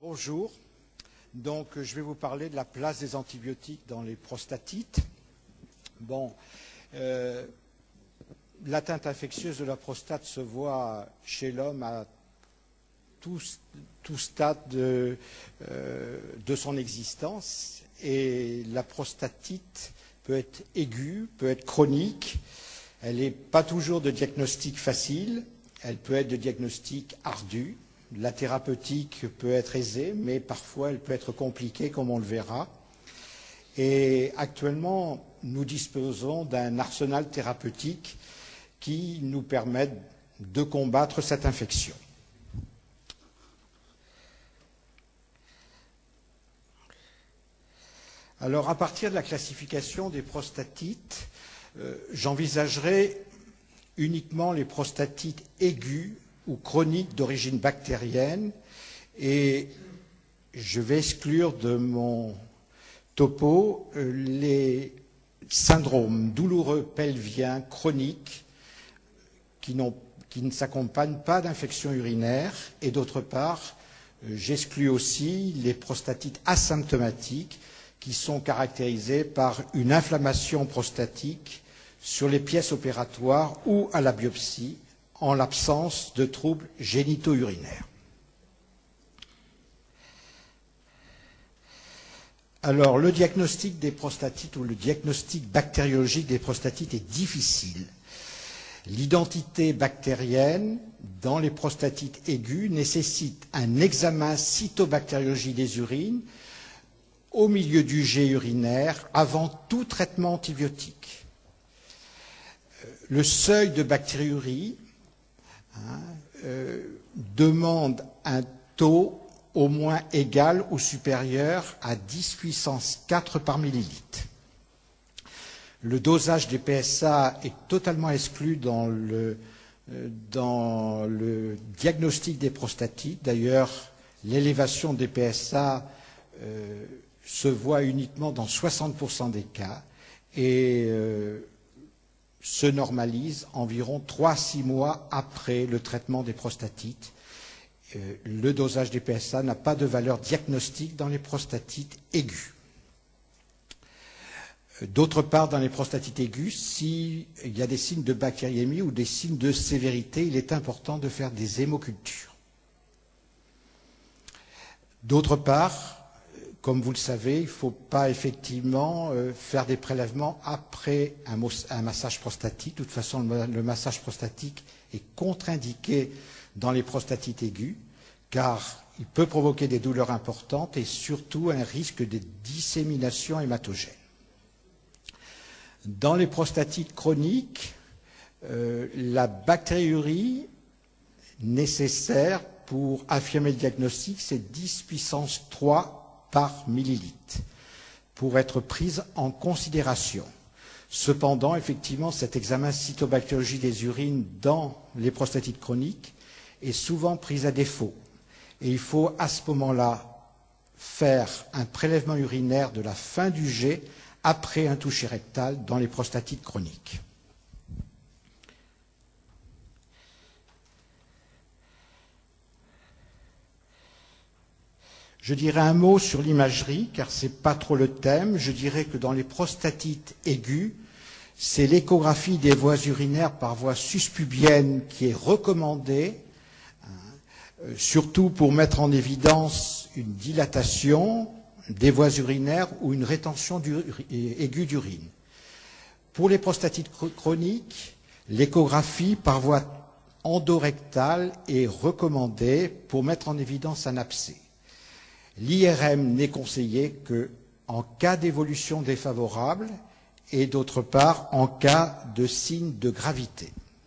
Bonjour, donc je vais vous parler de la place des antibiotiques dans les prostatites. L'atteinte infectieuse de la prostate se voit chez l'homme à tout stade de son existence, et la prostatite peut être aiguë, peut être chronique. Elle n'est pas toujours de diagnostic facile, elle peut être de diagnostic ardu. La thérapeutique peut être aisée, mais parfois elle peut être compliquée, comme on le verra. Et actuellement, nous disposons d'un arsenal thérapeutique qui nous permet de combattre cette infection. Alors, à partir de la classification des prostatites, j'envisagerai uniquement les prostatites aiguës ou chroniques d'origine bactérienne, et je vais exclure de mon topo les syndromes douloureux pelviens chroniques qui ne s'accompagnent pas d'infection urinaire, et d'autre part, j'exclus aussi les prostatites asymptomatiques qui sont caractérisées par une inflammation prostatique sur les pièces opératoires ou à la biopsie, en l'absence de troubles génito-urinaires. Alors, le diagnostic des prostatites ou le diagnostic bactériologique des prostatites est difficile. L'identité bactérienne dans les prostatites aiguës nécessite un examen cytobactériologique des urines au milieu du jet urinaire avant tout traitement antibiotique. Le seuil de bactériurie demande un taux au moins égal ou supérieur à 10 puissance 4 par millilitre. Le dosage des PSA est totalement exclu dans le diagnostic des prostatites. D'ailleurs, l'élévation des PSA se voit uniquement dans 60% des cas et se normalise environ 3 à 6 mois après le traitement des prostatites. Le dosage des PSA n'a pas de valeur diagnostique dans les prostatites aiguës. D'autre part, dans les prostatites aiguës, s'il y a des signes de bactériémie ou des signes de sévérité, il est important de faire des hémocultures. D'autre part, comme vous le savez, il ne faut pas effectivement faire des prélèvements après un massage prostatique. De toute façon, le massage prostatique est contre-indiqué dans les prostatites aiguës, car il peut provoquer des douleurs importantes et surtout un risque de dissémination hématogène. Dans les prostatites chroniques, la bactériurie nécessaire pour affirmer le diagnostic, c'est 10 puissance 3 par millilitre, pour être prise en considération. Cependant, effectivement, cet examen cytobactériologique des urines dans les prostatites chroniques est souvent pris à défaut. Et il faut à ce moment-là faire un prélèvement urinaire de la fin du jet après un toucher rectal dans les prostatites chroniques. Je dirais un mot sur l'imagerie, car ce n'est pas trop le thème. Je dirais que dans les prostatites aiguës, c'est l'échographie des voies urinaires par voie suspubienne qui est recommandée, surtout pour mettre en évidence une dilatation des voies urinaires ou une rétention aiguë d'urine. Pour les prostatites chroniques, l'échographie par voie endorectale est recommandée pour mettre en évidence un abcès. L'IRM n'est conseillé qu'en cas d'évolution défavorable et d'autre part en cas de signe de gravité.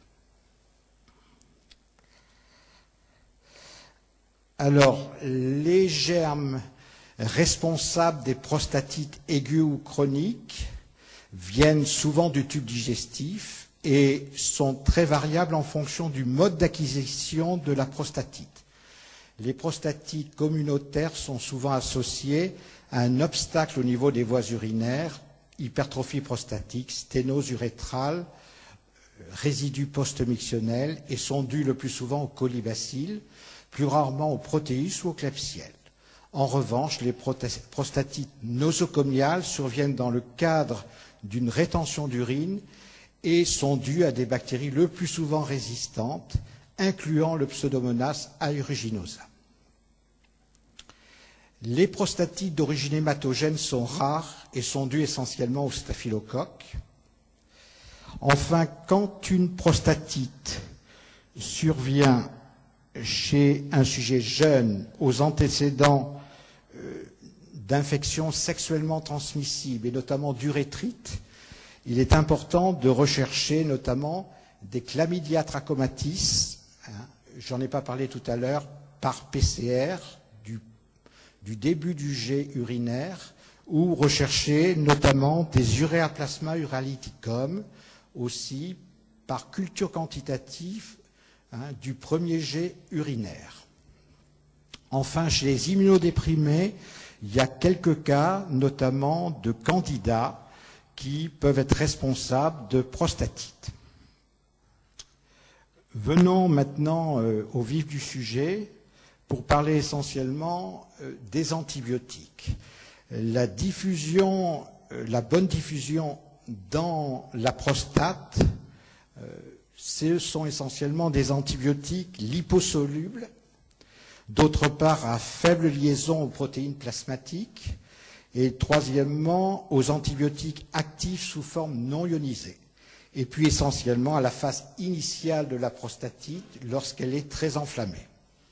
Alors, les germes responsables des prostatites aiguës ou chroniques viennent souvent du tube digestif et sont très variables en fonction du mode d'acquisition de la prostatite. Les prostatites communautaires sont souvent associées à un obstacle au niveau des voies urinaires, hypertrophie prostatique, sténose urétrale, résidus post-mictionnels, et sont dues le plus souvent au colibacille, plus rarement au protéus ou au klebsielle. En revanche, les prostatites nosocomiales surviennent dans le cadre d'une rétention d'urine et sont dues à des bactéries le plus souvent résistantes, incluant le Pseudomonas aeruginosa. Les prostatites d'origine hématogène sont rares et sont dues essentiellement au staphylocoque. Enfin, quand une prostatite survient chez un sujet jeune aux antécédents d'infections sexuellement transmissibles et notamment d'urétrite, il est important de rechercher notamment des chlamydia trachomatis, j'en ai pas parlé tout à l'heure, par PCR du début du jet urinaire, ou rechercher notamment des uréaplasma uralithicum, aussi par culture quantitative du premier jet urinaire. Enfin, chez les immunodéprimés, il y a quelques cas, notamment de candidats, qui peuvent être responsables de prostatite. Venons maintenant au vif du sujet pour parler essentiellement des antibiotiques. La bonne diffusion dans la prostate, ce sont essentiellement des antibiotiques liposolubles, d'autre part à faible liaison aux protéines plasmatiques, et troisièmement aux antibiotiques actifs sous forme non ionisée, et puis essentiellement à la phase initiale de la prostatite lorsqu'elle est très enflammée.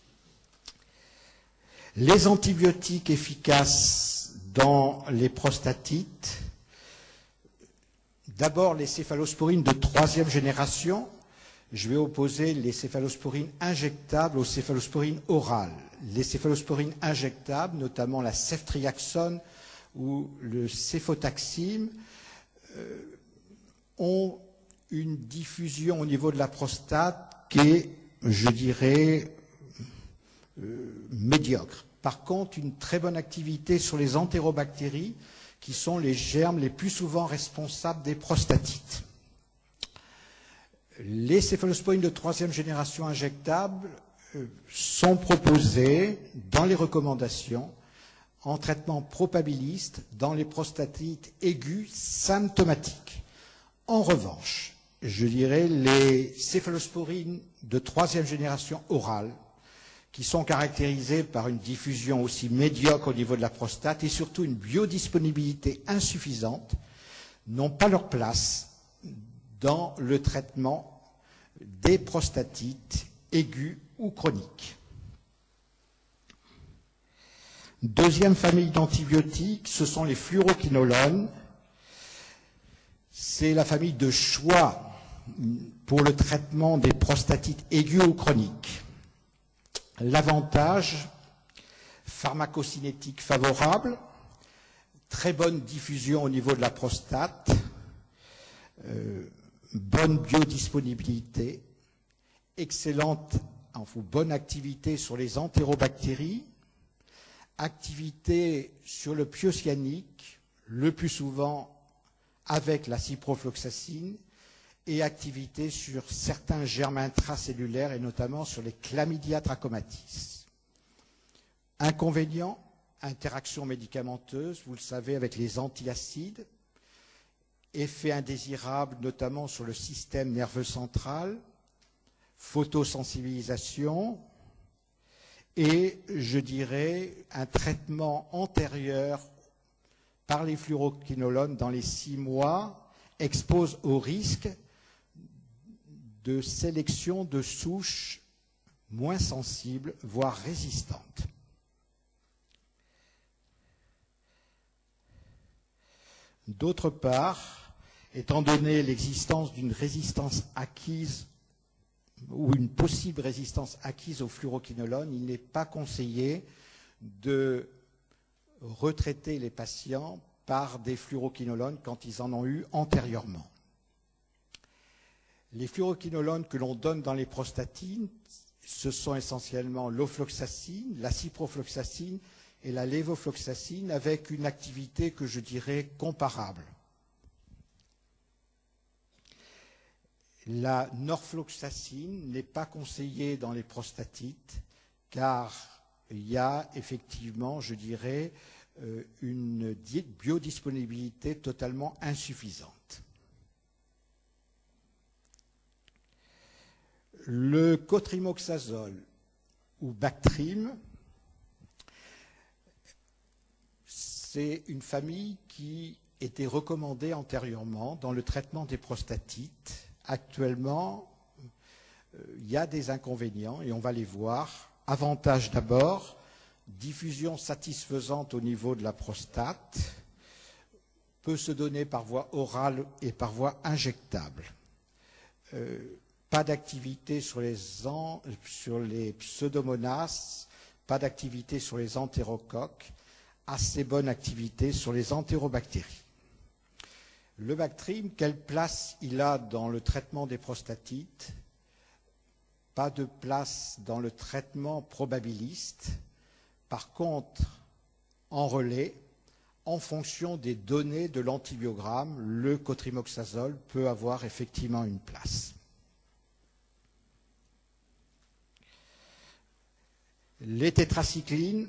Les antibiotiques efficaces dans les prostatites, d'abord les céphalosporines de troisième génération. Je vais opposer les céphalosporines injectables aux céphalosporines orales. Les céphalosporines injectables, notamment la ceftriaxone ou le céfotaxime, ont une diffusion au niveau de la prostate qui est, je dirais, médiocre. Par contre, une très bonne activité sur les entérobactéries, qui sont les germes les plus souvent responsables des prostatites. Les céphalosporines de troisième génération injectables sont proposées dans les recommandations en traitement probabiliste dans les prostatites aiguës symptomatiques. En revanche, je dirais les céphalosporines de troisième génération orale, qui sont caractérisées par une diffusion aussi médiocre au niveau de la prostate et surtout une biodisponibilité insuffisante, n'ont pas leur place dans le traitement des prostatites aiguës ou chroniques. Deuxième famille d'antibiotiques, ce sont les fluoroquinolones. C'est la famille de choix pour le traitement des prostatites aiguës ou chroniques. L'avantage, pharmacocinétique favorable, très bonne diffusion au niveau de la prostate, bonne biodisponibilité, excellente, bonne activité sur les entérobactéries, activité sur le piocyannique, le plus souvent avec la ciprofloxacine, et activité sur certains germes intracellulaires et notamment sur les chlamydia trachomatis. Inconvénients, interaction médicamenteuse, vous le savez, avec les antiacides, effet indésirable notamment sur le système nerveux central, photosensibilisation et, je dirais, un traitement antérieur par les fluoroquinolones dans les 6 mois expose au risque de sélection de souches moins sensibles, voire résistantes. D'autre part, étant donné l'existence d'une résistance acquise ou une possible résistance acquise aux fluoroquinolones, il n'est pas conseillé de retraiter les patients par des fluoroquinolones quand ils en ont eu antérieurement. Les fluoroquinolones que l'on donne dans les prostatines, ce sont essentiellement l'ofloxacine, la ciprofloxacine et la lévofloxacine, avec une activité que je dirais comparable. La norfloxacine n'est pas conseillée dans les prostatites car il y a effectivement, je dirais, une biodisponibilité totalement insuffisante. Le cotrimoxazole ou Bactrim, c'est une famille qui était recommandée antérieurement dans le traitement des prostatites. Actuellement, il y a des inconvénients et on va les voir. Avantage d'abord, diffusion satisfaisante au niveau de la prostate, peut se donner par voie orale et par voie injectable. Pas d'activité sur les pseudomonas, pas d'activité sur les entérocoques, assez bonne activité sur les entérobactéries. Le Bactrim, quelle place il a dans le traitement des prostatites? Pas de place dans le traitement probabiliste. Par contre, en relais, en fonction des données de l'antibiogramme, le cotrimoxazole peut avoir effectivement une place. Les tétracyclines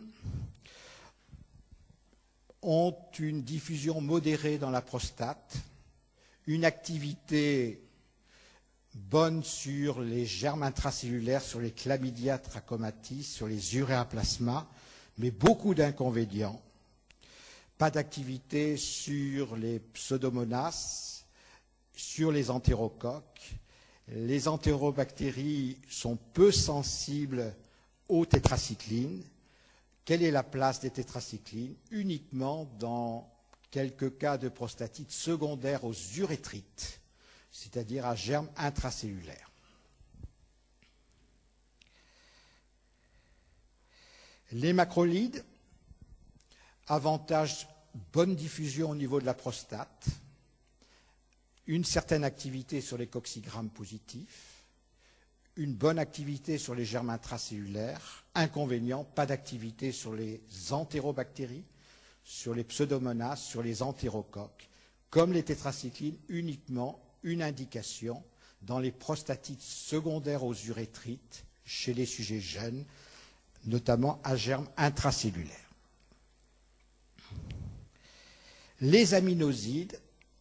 ont une diffusion modérée dans la prostate, une activité bonne sur les germes intracellulaires, sur les chlamydia trachomatis, sur les uréaplasma, mais beaucoup d'inconvénients. Pas d'activité sur les pseudomonas, sur les entérocoques. Les entérobactéries sont peu sensibles aux tétracyclines. Quelle est la place des tétracyclines? Uniquement dans quelques cas de prostatite secondaire aux urétrites, c'est-à-dire à germes intracellulaires. Les macrolides, avantage, bonne diffusion au niveau de la prostate, une certaine activité sur les coccygrammes positifs, une bonne activité sur les germes intracellulaires, inconvénient, pas d'activité sur les entérobactéries, sur les pseudomonas, sur les entérocoques, comme les tétracyclines, uniquement une indication dans les prostatites secondaires aux urétrites chez les sujets jeunes, notamment à germes intracellulaires. Les aminosides,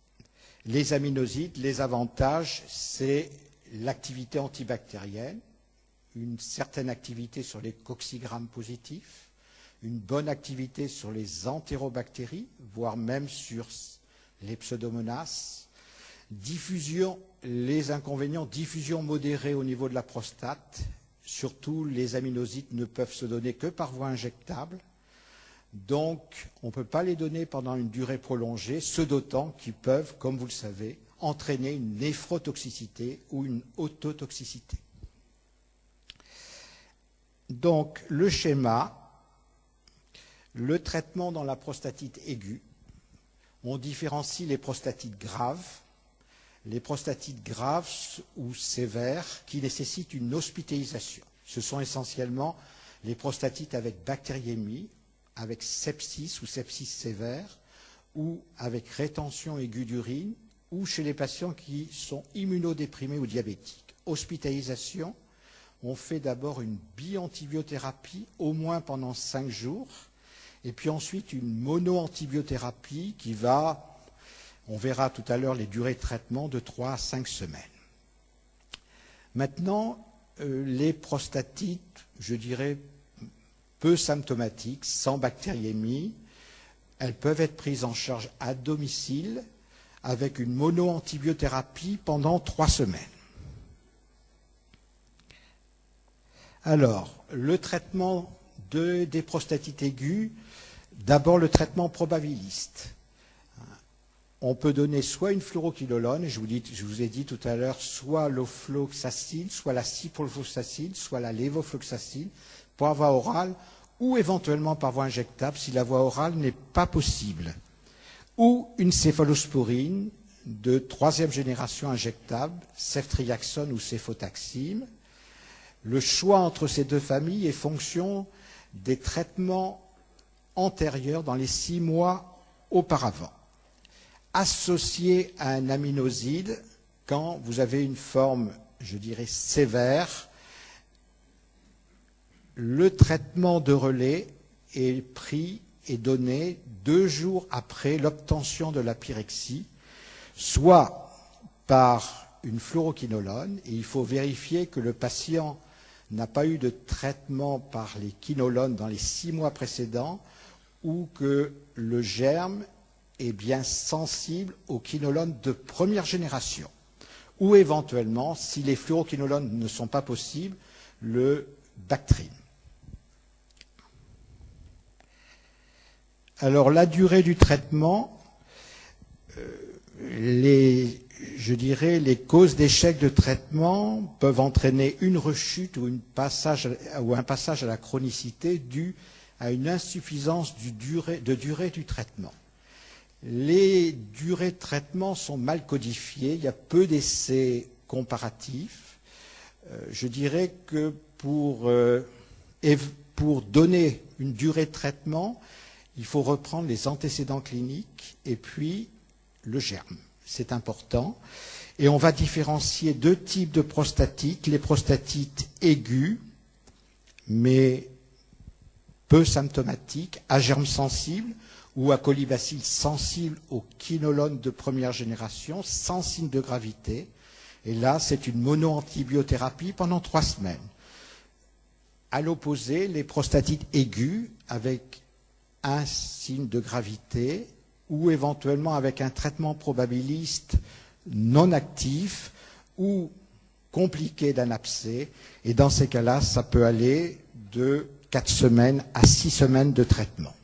les avantages, c'est l'activité antibactérienne, une certaine activité sur les coccygrammes positifs, une bonne activité sur les entérobactéries, voire même sur les pseudomonas, diffusion, les inconvénients, diffusion modérée au niveau de la prostate, surtout les aminosides ne peuvent se donner que par voie injectable, donc on ne peut pas les donner pendant une durée prolongée, ce d'autant qu'ils peuvent, comme vous le savez, entraîner une néphrotoxicité ou une ototoxicité. Donc, le schéma, le traitement dans la prostatite aiguë, on différencie les prostatites graves ou sévères qui nécessitent une hospitalisation. Ce sont essentiellement les prostatites avec bactériémie, avec sepsis ou sepsis sévère, ou avec rétention aiguë d'urine, ou chez les patients qui sont immunodéprimés ou diabétiques. Hospitalisation, on fait d'abord une biantibiothérapie, au moins pendant 5 jours, et puis ensuite une monoantibiothérapie qui va, on verra tout à l'heure les durées de traitement, de 3 à 5 semaines. Maintenant, les prostatites, je dirais, peu symptomatiques, sans bactériémie, elles peuvent être prises en charge à domicile, avec une monoantibiothérapie pendant 3 semaines. Alors, le traitement des prostatites aiguës, d'abord le traitement probabiliste. On peut donner soit une fluoroquinolone, je vous ai dit tout à l'heure, soit l'ofloxacine, soit la ciprofloxacine, soit la lévofloxacine, par voie orale, ou éventuellement par voie injectable si la voie orale n'est pas possible. Ou une céphalosporine de 3e génération injectable, ceftriaxone ou céfotaxime. Le choix entre ces deux familles est fonction des traitements antérieurs dans les 6 mois auparavant. Associé à un aminoside, quand vous avez une forme, je dirais, sévère, le traitement de relais est pris et donné 2 jours après l'obtention de la pyrexie, soit par une fluoroquinolone, et il faut vérifier que le patient n'a pas eu de traitement par les quinolones dans les 6 mois précédents, ou que le germe est bien sensible aux quinolones de première génération, ou éventuellement, si les fluoroquinolones ne sont pas possibles, le Bactrim. Alors la durée du traitement, je dirais les causes d'échec de traitement peuvent entraîner une rechute ou un passage à la chronicité dû à une insuffisance de durée du traitement. Les durées de traitement sont mal codifiées, il y a peu d'essais comparatifs. Je dirais que pour donner une durée de traitement, il faut reprendre les antécédents cliniques et puis le germe. C'est important. Et on va différencier 2 types de prostatites. Les prostatites aiguës, mais peu symptomatiques, à germe sensible ou à colibacille sensible aux quinolones de première génération, sans signe de gravité. Et là, c'est une monoantibiothérapie pendant 3 semaines. À l'opposé, les prostatites aiguës avec un signe de gravité ou éventuellement avec un traitement probabiliste non actif ou compliqué d'un abcès. Et dans ces cas-là, ça peut aller de 4 semaines à 6 semaines de traitement.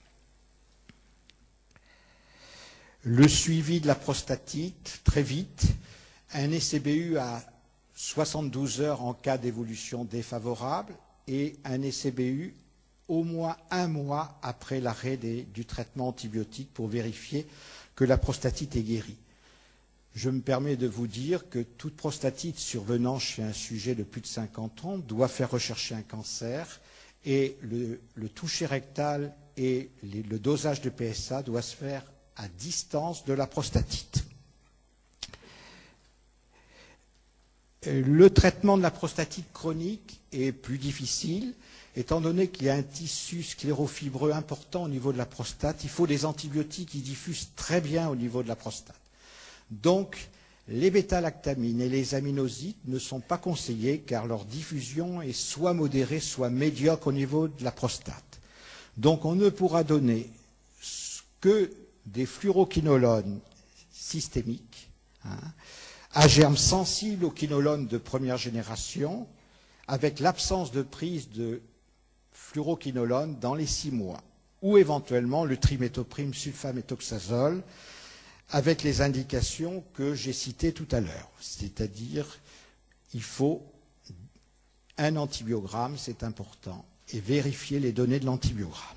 Le suivi de la prostatite, très vite, un ECBU à 72 heures en cas d'évolution défavorable et un ECBU au moins 1 mois après l'arrêt du traitement antibiotique pour vérifier que la prostatite est guérie. Je me permets de vous dire que toute prostatite survenant chez un sujet de plus de 50 ans doit faire rechercher un cancer et le toucher rectal et le dosage de PSA doit se faire à distance de la prostatite. Le traitement de la prostatite chronique est plus difficile. Étant donné qu'il y a un tissu sclérofibreux important au niveau de la prostate, il faut des antibiotiques qui diffusent très bien au niveau de la prostate. Donc, les bêta-lactamines et les aminosides ne sont pas conseillés car leur diffusion est soit modérée, soit médiocre au niveau de la prostate. Donc, on ne pourra donner que des fluoroquinolones systémiques, à germe sensible aux quinolones de première génération, avec l'absence de prise de fluoroquinolone dans les 6 mois, ou éventuellement le triméthoprim sulfaméthoxazole avec les indications que j'ai citées tout à l'heure. C'est-à-dire, il faut un antibiogramme, c'est important, et vérifier les données de l'antibiogramme.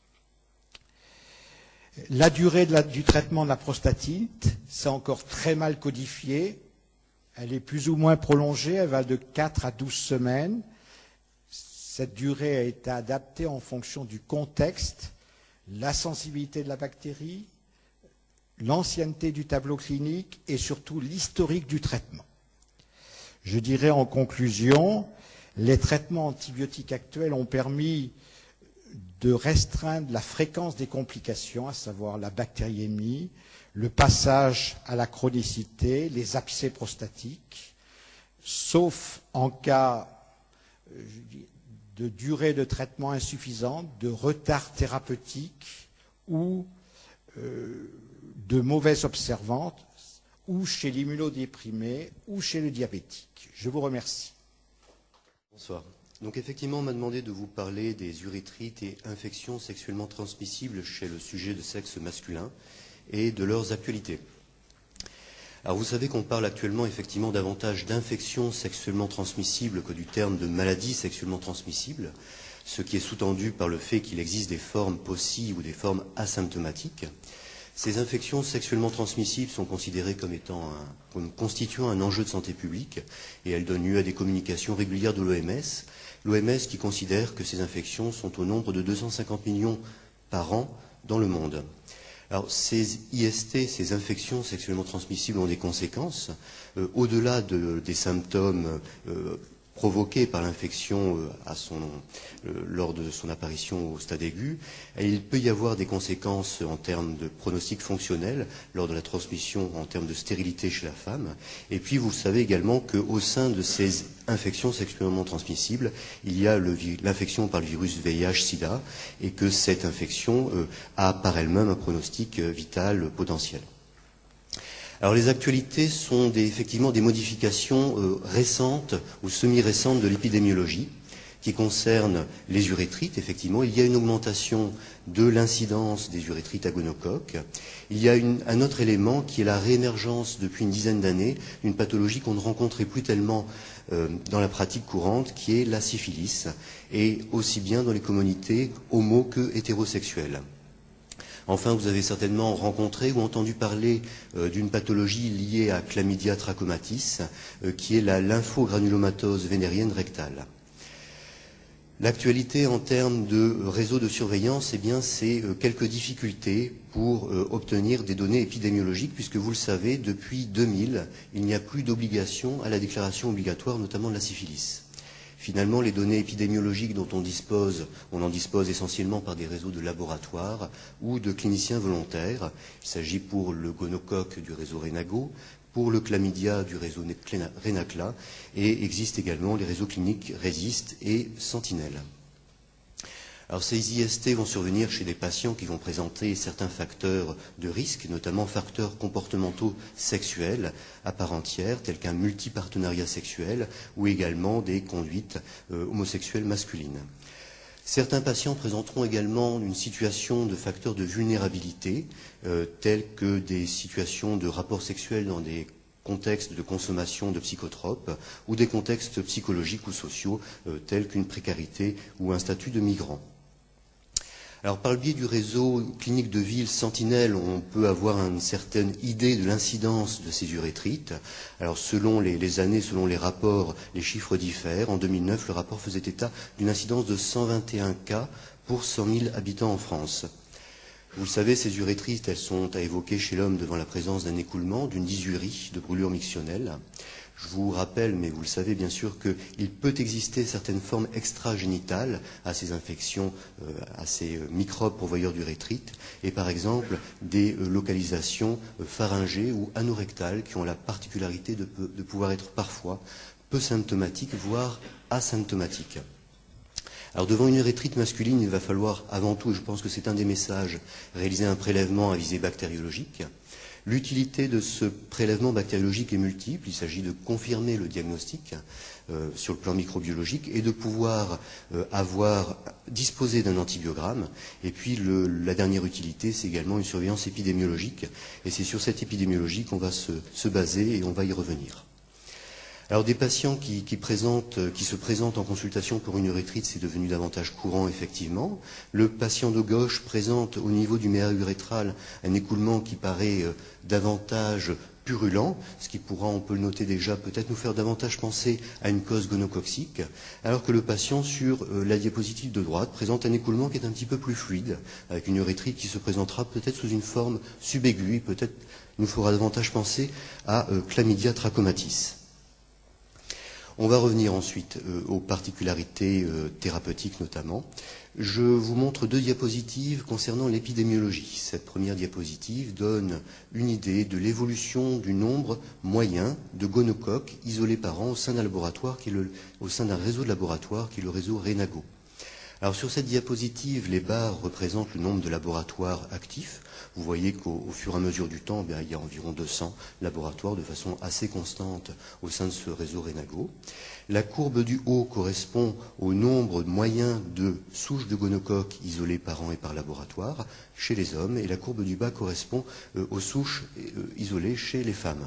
La durée du traitement de la prostatite, c'est encore très mal codifié. Elle est plus ou moins prolongée, elle va de 4 à 12 semaines. Cette durée a été adaptée en fonction du contexte, la sensibilité de la bactérie, l'ancienneté du tableau clinique et surtout l'historique du traitement. Je dirais en conclusion, les traitements antibiotiques actuels ont permis de restreindre la fréquence des complications, à savoir la bactériémie, le passage à la chronicité, les abcès prostatiques, sauf en cas de durée de traitement insuffisante, de retard thérapeutique ou de mauvaise observance, ou chez l'immunodéprimé ou chez le diabétique. Je vous remercie. Bonsoir. Donc effectivement, on m'a demandé de vous parler des urétrites et infections sexuellement transmissibles chez le sujet de sexe masculin et de leurs actualités. Alors vous savez qu'on parle actuellement effectivement davantage d'infections sexuellement transmissibles que du terme de maladies sexuellement transmissibles, ce qui est sous-tendu par le fait qu'il existe des formes POSI ou des formes asymptomatiques. Ces infections sexuellement transmissibles sont considérées comme constituant un enjeu de santé publique et elles donnent lieu à des communications régulières de l'OMS. L'OMS qui considère que ces infections sont au nombre de 250 millions par an dans le monde. Alors ces IST, ces infections sexuellement transmissibles ont des conséquences. Au-delà des symptômes provoquée par l'infection lors de son apparition au stade aigu. Et il peut y avoir des conséquences en termes de pronostic fonctionnel lors de la transmission en termes de stérilité chez la femme. Et puis vous savez également qu'au sein de ces infections sexuellement transmissibles, il y a l'infection par le virus VIH-Sida et que cette infection a par elle-même un pronostic vital potentiel. Alors les actualités sont effectivement des modifications récentes ou semi-récentes de l'épidémiologie qui concernent les urétrites. Effectivement, il y a une augmentation de l'incidence des urétrites à gonocoque. Il y a un autre élément qui est la réémergence depuis une dizaine d'années d'une pathologie qu'on ne rencontrait plus tellement dans la pratique courante, qui est la syphilis, et aussi bien dans les communautés homo que hétérosexuelles. Enfin, vous avez certainement rencontré ou entendu parler d'une pathologie liée à Chlamydia trachomatis, qui est la lymphogranulomatose vénérienne rectale. L'actualité en termes de réseau de surveillance, eh bien, c'est quelques difficultés pour obtenir des données épidémiologiques, puisque vous le savez, depuis 2000, il n'y a plus d'obligation à la déclaration obligatoire, notamment de la syphilis. Finalement, les données épidémiologiques dont on en dispose essentiellement par des réseaux de laboratoires ou de cliniciens volontaires. Il s'agit pour le gonocoque du réseau Renago, pour le chlamydia du réseau Renacla, et existent également les réseaux cliniques Resist et Sentinelle. Alors ces IST vont survenir chez des patients qui vont présenter certains facteurs de risque, notamment facteurs comportementaux sexuels à part entière, tels qu'un multipartenariat sexuel ou également des conduites homosexuelles masculines. Certains patients présenteront également une situation de facteurs de vulnérabilité, tels que des situations de rapports sexuels dans des contextes de consommation de psychotropes ou des contextes psychologiques ou sociaux, tels qu'une précarité ou un statut de migrant. Alors, par le biais du réseau clinique de ville Sentinelle, on peut avoir une certaine idée de l'incidence de ces urétrites. Alors, selon les années, selon les rapports, les chiffres diffèrent. En 2009, le rapport faisait état d'une incidence de 121 cas pour 100 000 habitants en France. Vous le savez, ces urétrites, elles sont à évoquer chez l'homme devant la présence d'un écoulement, d'une dysurie, de brûlure mictionnelle. Je vous rappelle, mais vous le savez bien sûr, qu'il peut exister certaines formes extragénitales à ces infections, à ces microbes pourvoyeurs d'urétrites, et par exemple des localisations pharyngées ou anorectales qui ont la particularité de pouvoir être parfois peu symptomatiques, voire asymptomatiques. Alors devant une urétrite masculine, il va falloir avant tout, et je pense que c'est un des messages, réaliser un prélèvement à visée bactériologique. L'utilité de ce prélèvement bactériologique est multiple. Il s'agit de confirmer le diagnostic sur le plan microbiologique et de pouvoir disposer d'un antibiogramme. Et puis la dernière utilité, c'est également une surveillance épidémiologique. Et c'est sur cette épidémiologie qu'on va se baser et on va y revenir. Alors des patients qui se présentent en consultation pour une urétrite, c'est devenu davantage courant effectivement. Le patient de gauche présente au niveau du méa urétral un écoulement qui paraît davantage purulent, ce qui pourra, on peut le noter déjà, peut-être nous faire davantage penser à une cause gonococcique, alors que le patient sur la diapositive de droite présente un écoulement qui est un petit peu plus fluide, avec une urétrite qui se présentera peut-être sous une forme subaiguë, peut-être nous fera davantage penser à Chlamydia trachomatis. On va revenir ensuite aux particularités thérapeutiques notamment. Je vous montre deux diapositives concernant l'épidémiologie. Cette première diapositive donne une idée de l'évolution du nombre moyen de gonocoques isolés par an au sein d'un laboratoire, au sein d'un réseau de laboratoires qui est le réseau Renago. Alors sur cette diapositive, les barres représentent le nombre de laboratoires actifs. Vous voyez qu'au fur et à mesure du temps, il y a environ 200 laboratoires de façon assez constante au sein de ce réseau Renago. La courbe du haut correspond au nombre moyen de souches de gonocoques isolées par an et par laboratoire chez les hommes, et la courbe du bas correspond aux souches isolées chez les femmes.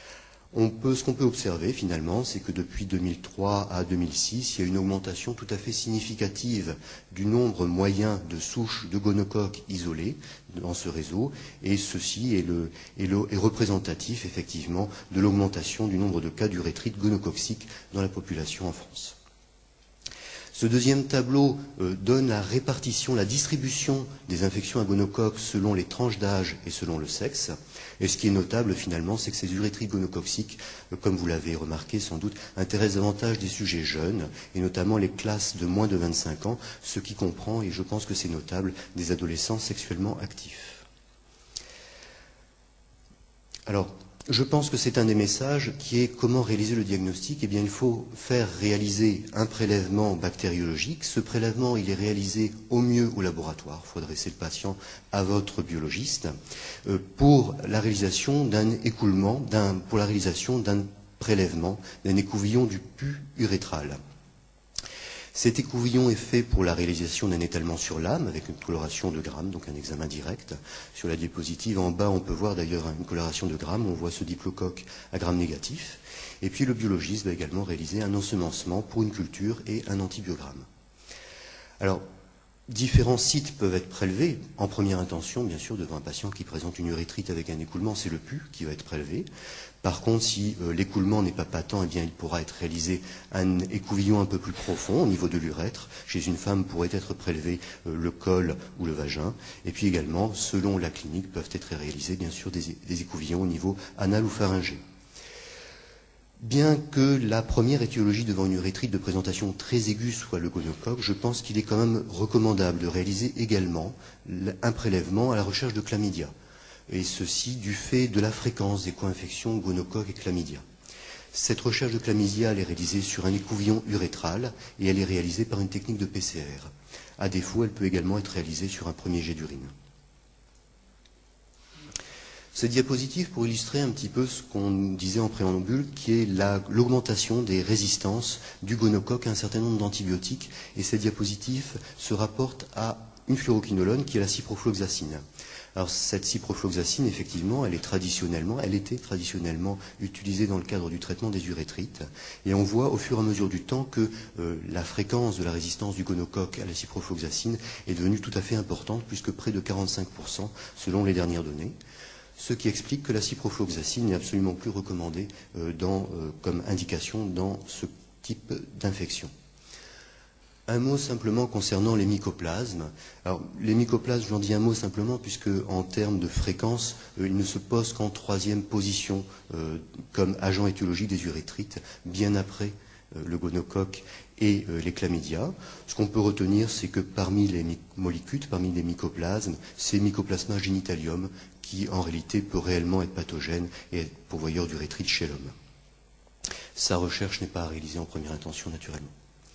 Ce qu'on peut observer finalement, c'est que depuis 2003 à 2006, il y a une augmentation tout à fait significative du nombre moyen de souches de gonocoques isolées dans ce réseau, et ceci est représentatif effectivement de l'augmentation du nombre de cas d'urétrite gonococcique dans la population en France. Ce deuxième tableau donne la répartition, la distribution des infections à gonocoque selon les tranches d'âge et selon le sexe. Et ce qui est notable finalement, c'est que ces urétrites gonococciques, comme vous l'avez remarqué sans doute, intéressent davantage des sujets jeunes, et notamment les classes de moins de 25 ans, ce qui comprend, et je pense que c'est notable, des adolescents sexuellement actifs. Alors, je pense que c'est un des messages qui est comment réaliser le diagnostic. Eh bien, il faut faire réaliser un prélèvement bactériologique. Ce prélèvement, il est réalisé au mieux au laboratoire. Il faut adresser le patient à votre biologiste pour la réalisation d'un écoulement, pour la réalisation d'un prélèvement, d'un écouvillon du pus urétral. Cet écouvillon est fait pour la réalisation d'un étalement sur l'âme avec une coloration de grammes, donc un examen direct. Sur la diapositive, en bas, on peut voir d'ailleurs une coloration de grammes. On voit ce diplocoque à grammes négatifs. Et puis le biologiste va également réaliser un ensemencement pour une culture et un antibiogramme. Alors, différents sites peuvent être prélevés. En première intention, bien sûr, devant un patient qui présente une urétrite avec un écoulement, c'est le pus qui va être prélevé. Par contre, si l'écoulement n'est pas patent, eh bien, il pourra être réalisé un écouvillon un peu plus profond au niveau de l'urètre. Chez une femme pourrait être prélevé le col ou le vagin. Et puis également, selon la clinique, peuvent être réalisés, bien sûr, des écouvillons au niveau anal ou pharyngé. Bien que la première étiologie devant une urétrite de présentation très aiguë soit le gonocoque, je pense qu'il est quand même recommandable de réaliser également un prélèvement à la recherche de chlamydia. Et ceci du fait de la fréquence des co-infections gonocoque et chlamydia. Cette recherche de chlamydia, elle est réalisée sur un écouvillon urétral et elle est réalisée par une technique de PCR. À défaut, elle peut également être réalisée sur un premier jet d'urine. Cette diapositive pour illustrer un petit peu ce qu'on disait en préambule, qui est l'augmentation des résistances du gonocoque à un certain nombre d'antibiotiques. Et cette diapositive se rapporte à une fluoroquinolone qui est la ciprofloxacine. Alors cette ciprofloxacine, effectivement, elle était traditionnellement utilisée dans le cadre du traitement des urétrites. Et on voit au fur et à mesure du temps que la fréquence de la résistance du gonocoque à la ciprofloxacine est devenue tout à fait importante, puisque près de 45% selon les dernières données. Ce qui explique que la ciprofloxacine n'est absolument plus recommandée comme indication dans ce type d'infection. Un mot simplement concernant les mycoplasmes. Alors, les mycoplasmes, j'en dis un mot simplement puisque en termes de fréquence, ils ne se posent qu'en troisième position comme agent étiologique des urétrites, bien après le gonocoque et les chlamydia. Ce qu'on peut retenir, c'est que parmi les molécutes, parmi les mycoplasmes, c'est Mycoplasma genitalium qui en réalité peut réellement être pathogène et être pourvoyeur d'urétrite chez l'homme. Sa recherche n'est pas réalisée en première intention naturellement.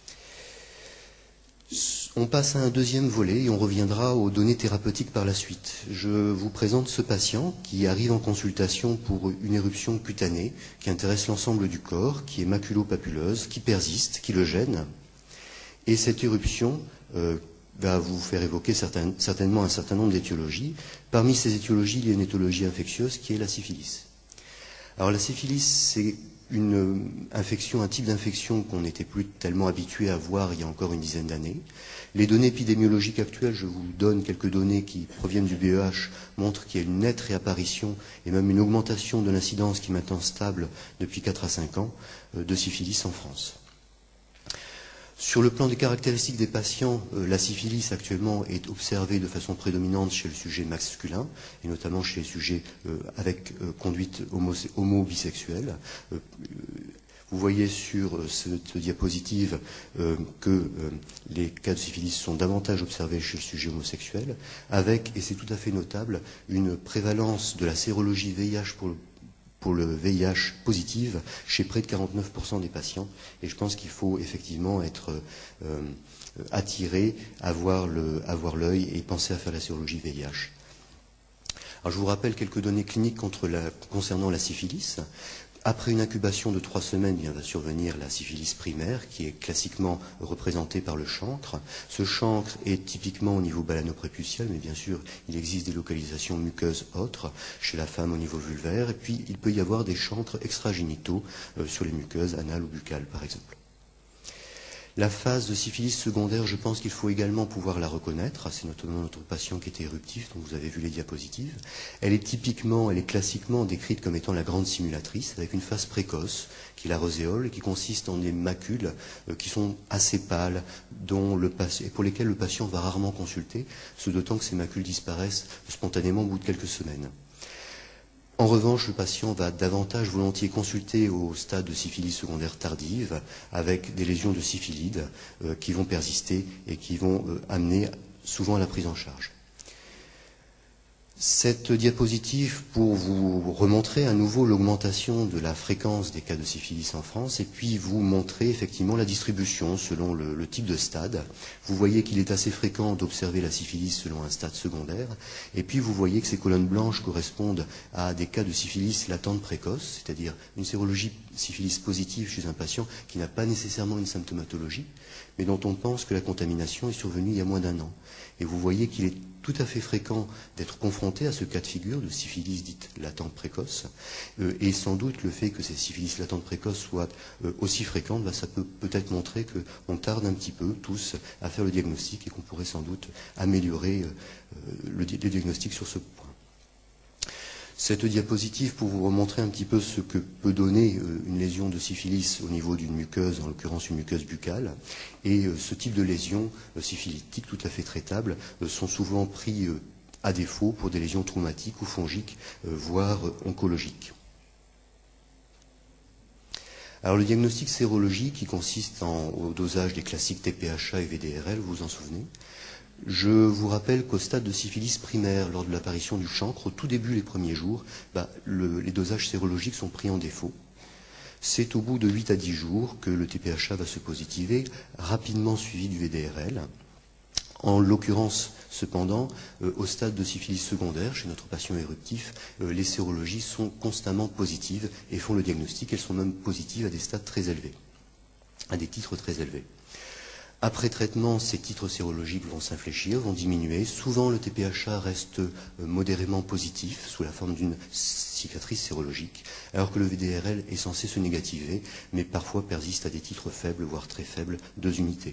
On passe à un deuxième volet et on reviendra aux données thérapeutiques par la suite. Je vous présente ce patient qui arrive en consultation pour une éruption cutanée qui intéresse l'ensemble du corps, qui est maculo-papuleuse, qui persiste, qui le gêne. Et cette éruption va vous faire évoquer certainement un certain nombre d'étiologies. Parmi ces étiologies, il y a une étiologie infectieuse qui est la syphilis. Alors la syphilis, c'est une infection, un type d'infection qu'on n'était plus tellement habitué à voir il y a encore une dizaine d'années. Les données épidémiologiques actuelles, je vous donne quelques données qui proviennent du BEH, montrent qu'il y a une nette réapparition et même une augmentation de l'incidence qui est maintenant stable depuis 4 à 5 ans de syphilis en France. Sur le plan des caractéristiques des patients, la syphilis actuellement est observée de façon prédominante chez le sujet masculin, et notamment chez les sujets avec conduite homo-bisexuelle. Vous voyez sur cette diapositive que les cas de syphilis sont davantage observés chez le sujet homosexuel, avec, et c'est tout à fait notable, une prévalence de la sérologie VIH pour le VIH positive chez près de 49% des patients. Et je pense qu'il faut effectivement être attiré, avoir l'œil et penser à faire la sérologie VIH. Alors je vous rappelle quelques données cliniques concernant la syphilis. Après une incubation de 3 semaines, il va survenir la syphilis primaire, qui est classiquement représentée par le chancre. Ce chancre est typiquement au niveau balano-prépucial, mais bien sûr, il existe des localisations muqueuses autres, chez la femme au niveau vulvaire, et puis il peut y avoir des chancres extragénitaux sur les muqueuses anales ou buccales, par exemple. La phase de syphilis secondaire, je pense qu'il faut également pouvoir la reconnaître. C'est notamment notre patient qui était éruptif, dont vous avez vu les diapositives. Elle est classiquement décrite comme étant la grande simulatrice, avec une phase précoce, qui est la roséole, et qui consiste en des macules qui sont assez pâles, et pour lesquelles le patient va rarement consulter, ce d'autant que ces macules disparaissent spontanément au bout de quelques semaines. En revanche, le patient va davantage volontiers consulter au stade de syphilis secondaire tardive avec des lésions de syphilide qui vont persister et qui vont amener souvent à la prise en charge. Cette diapositive pour vous remontrer à nouveau l'augmentation de la fréquence des cas de syphilis en France et puis vous montrer effectivement la distribution selon le type de stade. Vous voyez qu'il est assez fréquent d'observer la syphilis selon un stade secondaire et puis vous voyez que ces colonnes blanches correspondent à des cas de syphilis latente précoce, c'est-à-dire une sérologie syphilis positive chez un patient qui n'a pas nécessairement une symptomatologie, mais dont on pense que la contamination est survenue il y a moins d'1 an. Et vous voyez qu'il est tout à fait fréquent d'être confronté à ce cas de figure de syphilis dite latente précoce. Et sans doute le fait que ces syphilis latentes précoces soient aussi fréquentes, ça peut peut-être montrer qu'on tarde un petit peu tous à faire le diagnostic et qu'on pourrait sans doute améliorer le diagnostic sur ce point. Cette diapositive pour vous remontrer un petit peu ce que peut donner une lésion de syphilis au niveau d'une muqueuse, en l'occurrence une muqueuse buccale. Et ce type de lésions syphilitiques tout à fait traitables sont souvent pris à défaut pour des lésions traumatiques ou fongiques, voire oncologiques. Alors le diagnostic sérologique qui consiste au dosage des classiques TPHA et VDRL, vous vous en souvenez? Je vous rappelle qu'au stade de syphilis primaire, lors de l'apparition du chancre, au tout début, les premiers jours, les dosages sérologiques sont pris en défaut. C'est au bout de 8 à 10 jours que le TPHA va se positiver, rapidement suivi du VDRL. En l'occurrence, cependant, au stade de syphilis secondaire, chez notre patient éruptif, les sérologies sont constamment positives et font le diagnostic. Elles sont même positives à des stades très élevés, à des titres très élevés. Après traitement, ces titres sérologiques vont s'infléchir, vont diminuer. Souvent, le TPHA reste modérément positif, sous la forme d'une cicatrice sérologique, alors que le VDRL est censé se négativer, mais parfois persiste à des titres faibles, voire très faibles, 2 unités.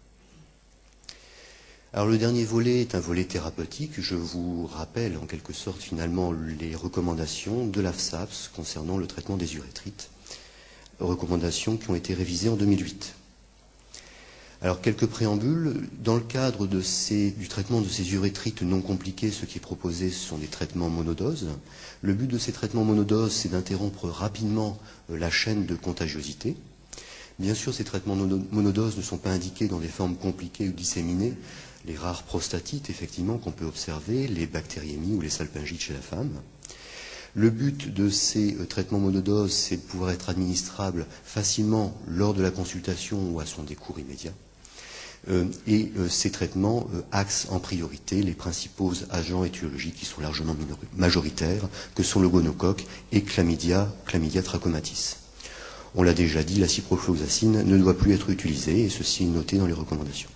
Alors le dernier volet est un volet thérapeutique. Je vous rappelle en quelque sorte finalement les recommandations de l'AFSAPS concernant le traitement des urétrites, recommandations qui ont été révisées en 2008. Alors, quelques préambules. Dans le cadre du traitement de ces urétrites non compliquées, ce qui est proposé, ce sont des traitements monodoses. Le but de ces traitements monodoses, c'est d'interrompre rapidement la chaîne de contagiosité. Bien sûr, ces traitements monodoses ne sont pas indiqués dans des formes compliquées ou disséminées. Les rares prostatites, effectivement, qu'on peut observer, les bactériémies ou les salpingites chez la femme. Le but de ces traitements monodoses, c'est de pouvoir être administrable facilement lors de la consultation ou à son décours immédiat. Et ces traitements axent en priorité les principaux agents étiologiques qui sont largement majoritaires, que sont le gonocoque et Chlamydia trachomatis. On l'a déjà dit, la ciprofloxacine ne doit plus être utilisée, et ceci est noté dans les recommandations.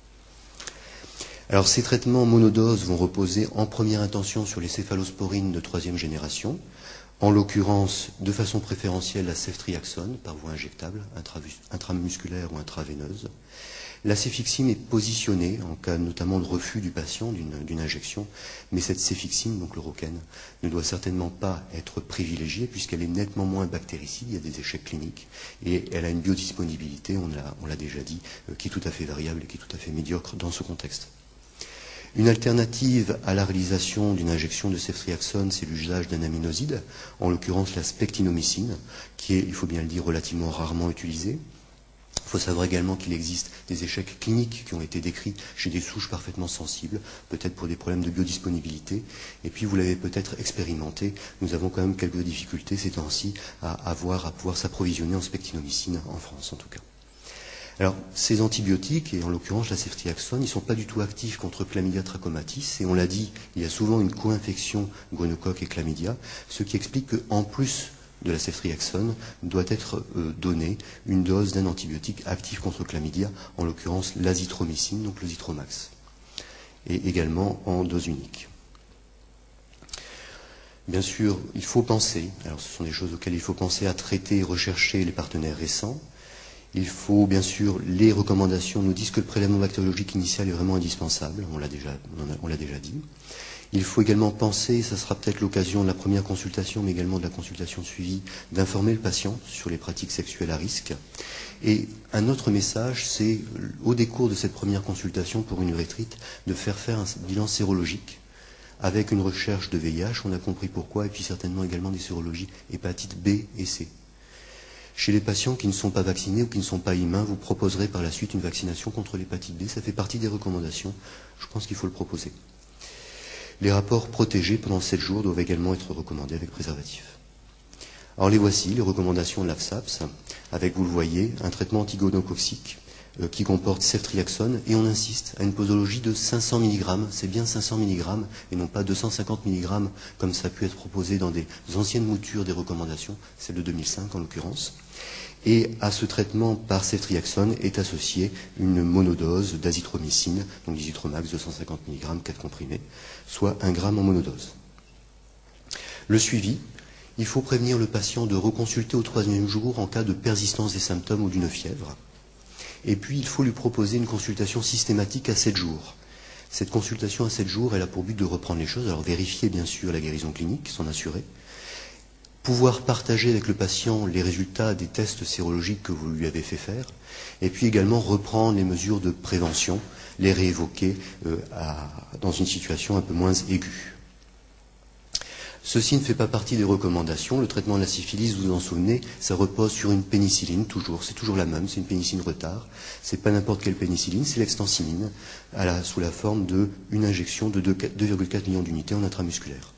Alors ces traitements monodoses vont reposer en première intention sur les céphalosporines de 3e génération, en l'occurrence de façon préférentielle la ceftriaxone par voie injectable, intramusculaire ou intraveineuse. La céfixime est positionnée en cas notamment de refus du patient d'une injection, mais cette céfixime, donc le Rocaine, ne doit certainement pas être privilégiée puisqu'elle est nettement moins bactéricide, il y a des échecs cliniques, et elle a une biodisponibilité, on l'a déjà dit, qui est tout à fait variable et qui est tout à fait médiocre dans ce contexte. Une alternative à la réalisation d'une injection de ceftriaxone, c'est l'usage d'un aminoside, en l'occurrence la spectinomycine, qui est, il faut bien le dire, relativement rarement utilisée. Il faut savoir également qu'il existe des échecs cliniques qui ont été décrits chez des souches parfaitement sensibles, peut-être pour des problèmes de biodisponibilité. Et puis, vous l'avez peut-être expérimenté, nous avons quand même quelques difficultés ces temps-ci à pouvoir s'approvisionner en spectinomycine en France, en tout cas. Alors, ces antibiotiques, et en l'occurrence la ceftriaxone, ils ne sont pas du tout actifs contre Chlamydia trachomatis, et on l'a dit, il y a souvent une co-infection gonocoque et chlamydia, ce qui explique qu'en plus de la ceftriaxone, doit être donnée une dose d'un antibiotique actif contre chlamydia, en l'occurrence l'azithromycine, donc le Zithromax, et également en dose unique. Bien sûr, il faut penser, alors ce sont des choses auxquelles il faut penser à traiter et rechercher les partenaires récents. Il faut, bien sûr, les recommandations nous disent que le prélèvement bactériologique initial est vraiment indispensable, on l'a déjà dit. Il faut également penser, ça sera peut-être l'occasion de la première consultation, mais également de la consultation suivie, d'informer le patient sur les pratiques sexuelles à risque. Et un autre message, c'est, au décours de cette première consultation pour une urétrite, de faire un bilan sérologique avec une recherche de VIH, on a compris pourquoi, et puis certainement également des sérologies hépatite B et C. Chez les patients qui ne sont pas vaccinés ou qui ne sont pas immuns, vous proposerez par la suite une vaccination contre l'hépatite B. Ça fait partie des recommandations. Je pense qu'il faut le proposer. Les rapports protégés pendant 7 jours doivent également être recommandés avec préservatif. Alors les voici, les recommandations de l'AFSAPS, avec, vous le voyez, un traitement antigonococcique qui comporte ceftriaxone, et on insiste à une posologie de 500 mg, c'est bien 500 mg, et non pas 250 mg, comme ça a pu être proposé dans des anciennes moutures des recommandations, celle de 2005 en l'occurrence. Et à ce traitement par ceftriaxone est associée une monodose d'azithromycine, donc l'azithromax 250 mg, 4 comprimés, soit 1 g en monodose. Le suivi, il faut prévenir le patient de reconsulter au 3e jour en cas de persistance des symptômes ou d'une fièvre. Et puis, il faut lui proposer une consultation systématique à 7 jours. Cette consultation à 7 jours, elle a pour but de reprendre les choses, alors vérifier bien sûr la guérison clinique, s'en assurer, pouvoir partager avec le patient les résultats des tests sérologiques que vous lui avez fait faire, et puis également reprendre les mesures de prévention, les réévoquer dans une situation un peu moins aiguë. Ceci ne fait pas partie des recommandations. Le traitement de la syphilis, vous vous en souvenez, ça repose sur une pénicilline, toujours. C'est toujours la même, c'est une pénicilline retard. C'est pas n'importe quelle pénicilline, c'est l'extensiline, sous la forme d'une injection de 2,4 millions d'unités en intramusculaire.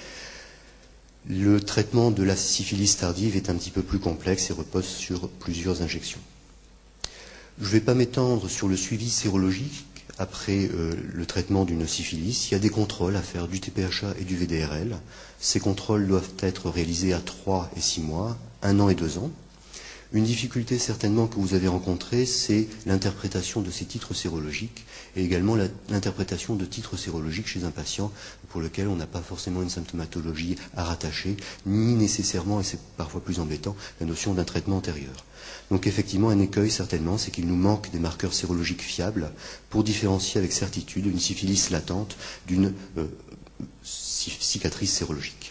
Le traitement de la syphilis tardive est un petit peu plus complexe et repose sur plusieurs injections. Je ne vais pas m'étendre sur le suivi sérologique après le traitement d'une syphilis. Il y a des contrôles à faire du TPHA et du VDRL. Ces contrôles doivent être réalisés à 3 et 6 mois, 1 an et 2 ans. Une difficulté certainement que vous avez rencontrée, c'est l'interprétation de ces titres sérologiques et également l'interprétation de titres sérologiques chez un patient pour lequel on n'a pas forcément une symptomatologie à rattacher, ni nécessairement, et c'est parfois plus embêtant, la notion d'un traitement antérieur. Donc effectivement, un écueil certainement, c'est qu'il nous manque des marqueurs sérologiques fiables pour différencier avec certitude une syphilis latente d'une cicatrice sérologique.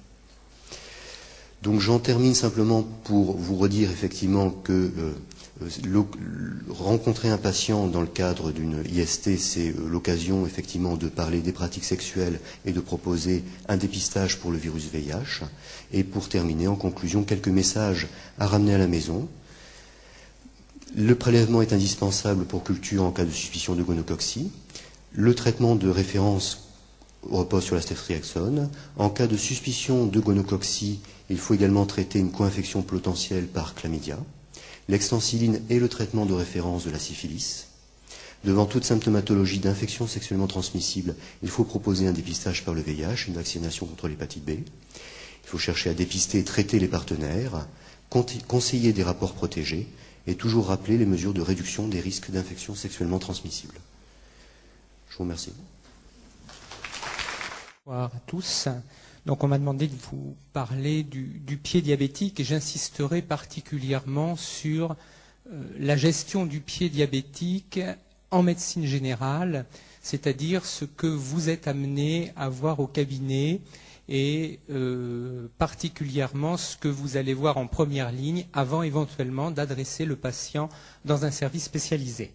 Donc j'en termine simplement pour vous redire effectivement que rencontrer un patient dans le cadre d'une IST, c'est l'occasion effectivement de parler des pratiques sexuelles et de proposer un dépistage pour le virus VIH. Et pour terminer, en conclusion, quelques messages à ramener à la maison. Le prélèvement est indispensable pour culture en cas de suspicion de gonococcie. Le traitement de référence repose sur la ceftriaxone. En cas de suspicion de gonococcie, il faut également traiter une co-infection potentielle par chlamydia. L'extensiline est le traitement de référence de la syphilis. Devant toute symptomatologie d'infection sexuellement transmissible, il faut proposer un dépistage par le VIH, une vaccination contre l'hépatite B. Il faut chercher à dépister et traiter les partenaires, conseiller des rapports protégés et toujours rappeler les mesures de réduction des risques d'infection sexuellement transmissibles. Je vous remercie. Bonjour à tous. Donc on m'a demandé de vous parler du pied diabétique et j'insisterai particulièrement sur la gestion du pied diabétique en médecine générale, c'est-à-dire ce que vous êtes amené à voir au cabinet et particulièrement ce que vous allez voir en première ligne avant éventuellement d'adresser le patient dans un service spécialisé.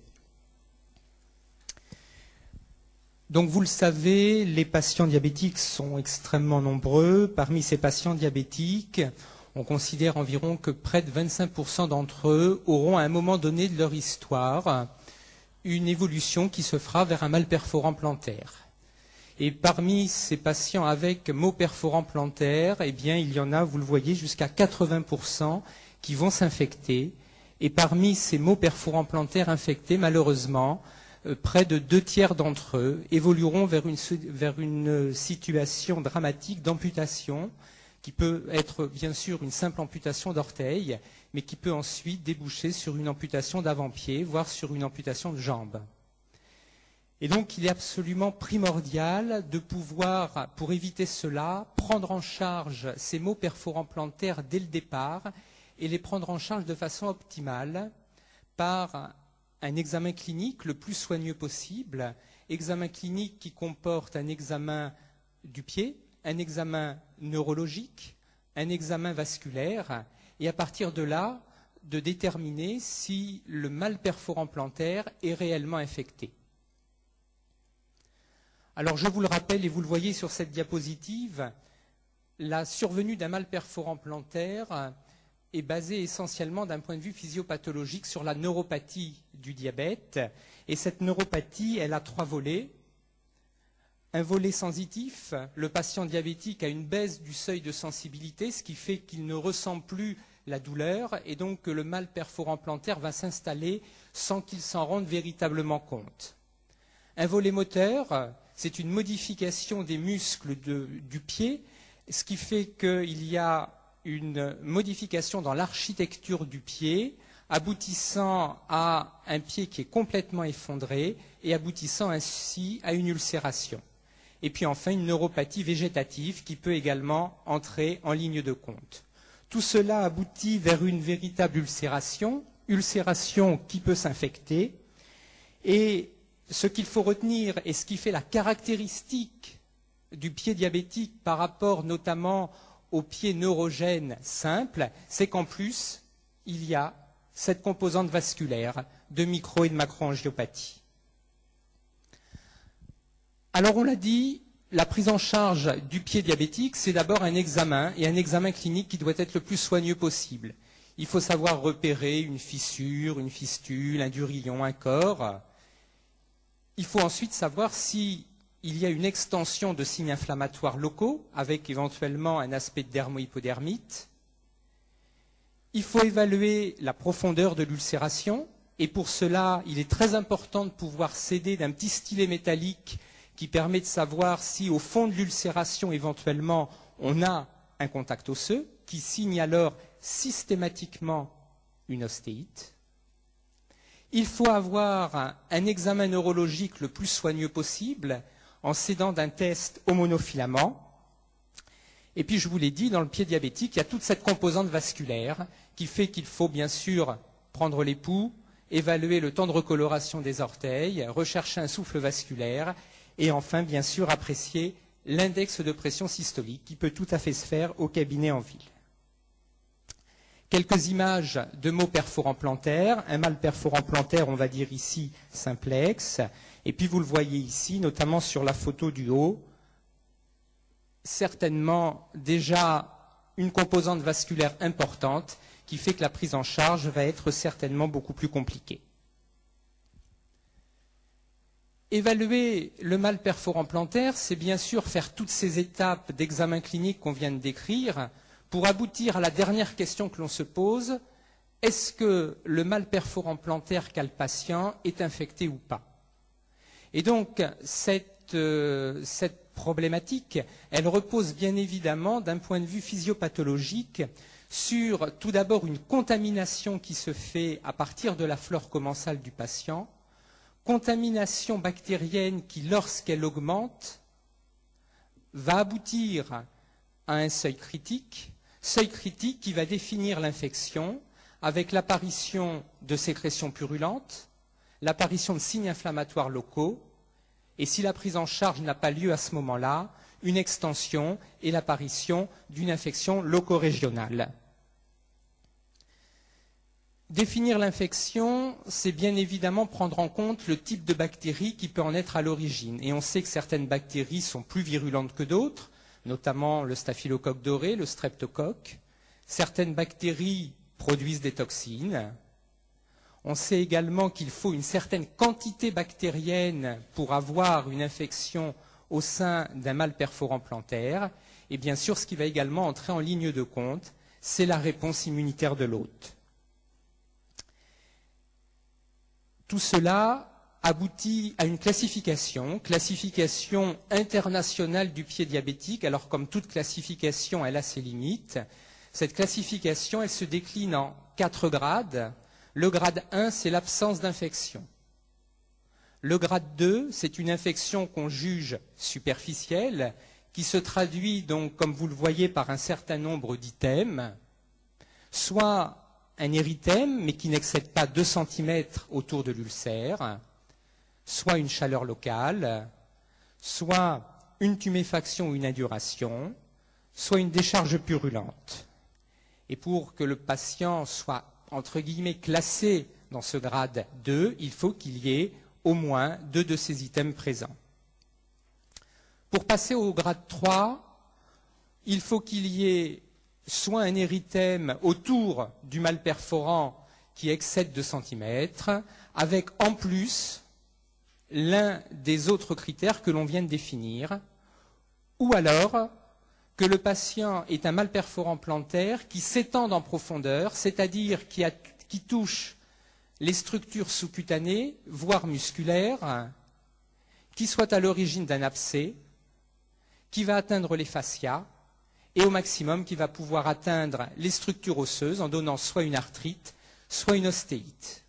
Donc vous le savez, les patients diabétiques sont extrêmement nombreux. Parmi ces patients diabétiques, on considère environ que près de 25% d'entre eux auront à un moment donné de leur histoire une évolution qui se fera vers un mal perforant plantaire. Et parmi ces patients avec maux perforants plantaires, eh bien, il y en a, vous le voyez, jusqu'à 80% qui vont s'infecter. Et parmi ces maux perforants plantaires infectés, malheureusement, près de 2/3 d'entre eux évolueront vers une situation dramatique d'amputation, qui peut être bien sûr une simple amputation d'orteil, mais qui peut ensuite déboucher sur une amputation d'avant-pied, voire sur une amputation de jambe. Et donc il est absolument primordial de pouvoir, pour éviter cela, prendre en charge ces maux perforants plantaires dès le départ et les prendre en charge de façon optimale par un examen clinique le plus soigneux possible, examen clinique qui comporte un examen du pied, un examen neurologique, un examen vasculaire, et à partir de là, de déterminer si le mal perforant plantaire est réellement infecté. Alors je vous le rappelle, et vous le voyez sur cette diapositive, la survenue d'un mal perforant plantaire est basée essentiellement d'un point de vue physiopathologique sur la neuropathie du diabète. Et cette neuropathie, elle a 3 volets. Un volet sensitif, le patient diabétique a une baisse du seuil de sensibilité, ce qui fait qu'il ne ressent plus la douleur, et donc que le mal perforant plantaire va s'installer sans qu'il s'en rende véritablement compte. Un volet moteur, c'est une modification des muscles du pied, ce qui fait qu'il y a une modification dans l'architecture du pied, aboutissant à un pied qui est complètement effondré et aboutissant ainsi à une ulcération. Et puis enfin une neuropathie végétative qui peut également entrer en ligne de compte. Tout cela aboutit vers une véritable ulcération qui peut s'infecter. Et ce qu'il faut retenir et ce qui fait la caractéristique du pied diabétique par rapport notamment au pied neurogène simple, c'est qu'en plus, il y a cette composante vasculaire de micro et de macroangiopathie. Alors on l'a dit, la prise en charge du pied diabétique, c'est d'abord un examen, et un examen clinique qui doit être le plus soigneux possible. Il faut savoir repérer une fissure, une fistule, un durillon, un corps. Il faut ensuite savoir si il y a une extension de signes inflammatoires locaux, avec éventuellement un aspect de dermohypodermite. Il faut évaluer la profondeur de l'ulcération, et pour cela, il est très important de pouvoir s'aider d'un petit stylet métallique qui permet de savoir si, au fond de l'ulcération, éventuellement, on a un contact osseux, qui signe alors systématiquement une ostéite. Il faut avoir un examen neurologique le plus soigneux possible, en s'aidant d'un test au monofilament. Et puis, je vous l'ai dit, dans le pied diabétique, il y a toute cette composante vasculaire qui fait qu'il faut bien sûr prendre les pouls, évaluer le temps de recoloration des orteils, rechercher un souffle vasculaire et enfin, bien sûr, apprécier l'index de pression systolique qui peut tout à fait se faire au cabinet en ville. Quelques images de maux perforants plantaires. Un mal perforant plantaire, on va dire ici simplex. Et puis vous le voyez ici, notamment sur la photo du haut, certainement déjà une composante vasculaire importante qui fait que la prise en charge va être certainement beaucoup plus compliquée. Évaluer le mal perforant plantaire, c'est bien sûr faire toutes ces étapes d'examen clinique qu'on vient de décrire pour aboutir à la dernière question que l'on se pose, est-ce que le mal perforant plantaire qu'a le patient est infecté ou pas? Et donc, cette problématique, elle repose bien évidemment d'un point de vue physiopathologique sur tout d'abord une contamination qui se fait à partir de la flore commensale du patient, contamination bactérienne qui, lorsqu'elle augmente, va aboutir à un seuil critique qui va définir l'infection avec l'apparition de sécrétions purulentes, l'apparition de signes inflammatoires locaux, et si la prise en charge n'a pas lieu à ce moment-là, une extension et l'apparition d'une infection loco-régionale. Définir l'infection, c'est bien évidemment prendre en compte le type de bactérie qui peut en être à l'origine. Et on sait que certaines bactéries sont plus virulentes que d'autres, notamment le staphylocoque doré, le streptocoque. Certaines bactéries produisent des toxines. On sait également qu'il faut une certaine quantité bactérienne pour avoir une infection au sein d'un mal perforant plantaire. Et bien sûr, ce qui va également entrer en ligne de compte, c'est la réponse immunitaire de l'hôte. Tout cela aboutit à une classification internationale du pied diabétique. Alors, comme toute classification, elle a ses limites. Cette classification, elle se décline en 4 grades. Le grade 1, c'est l'absence d'infection. Le grade 2, c'est une infection qu'on juge superficielle, qui se traduit donc, comme vous le voyez, par un certain nombre d'items, soit un érythème, mais qui n'excède pas 2 cm autour de l'ulcère, soit une chaleur locale, soit une tuméfaction ou une induration, soit une décharge purulente. Et pour que le patient soit, entre guillemets, classé dans ce grade 2, il faut qu'il y ait au moins 2 de ces items présents. Pour passer au grade 3, il faut qu'il y ait soit un érythème autour du mal perforant qui excède 2 cm, avec en plus l'un des autres critères que l'on vient de définir, ou alors que le patient ait un mal perforant plantaire qui s'étende en profondeur, c'est-à-dire qui touche les structures sous-cutanées, voire musculaires, qui soit à l'origine d'un abcès, qui va atteindre les fascias, et au maximum qui va pouvoir atteindre les structures osseuses en donnant soit une arthrite, soit une ostéite.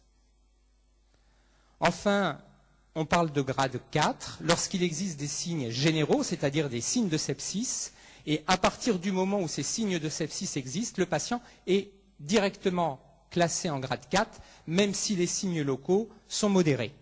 Enfin, on parle de grade 4 lorsqu'il existe des signes généraux, c'est-à-dire des signes de sepsis, et à partir du moment où ces signes de sepsis existent, le patient est directement classé en grade 4, même si les signes locaux sont modérés.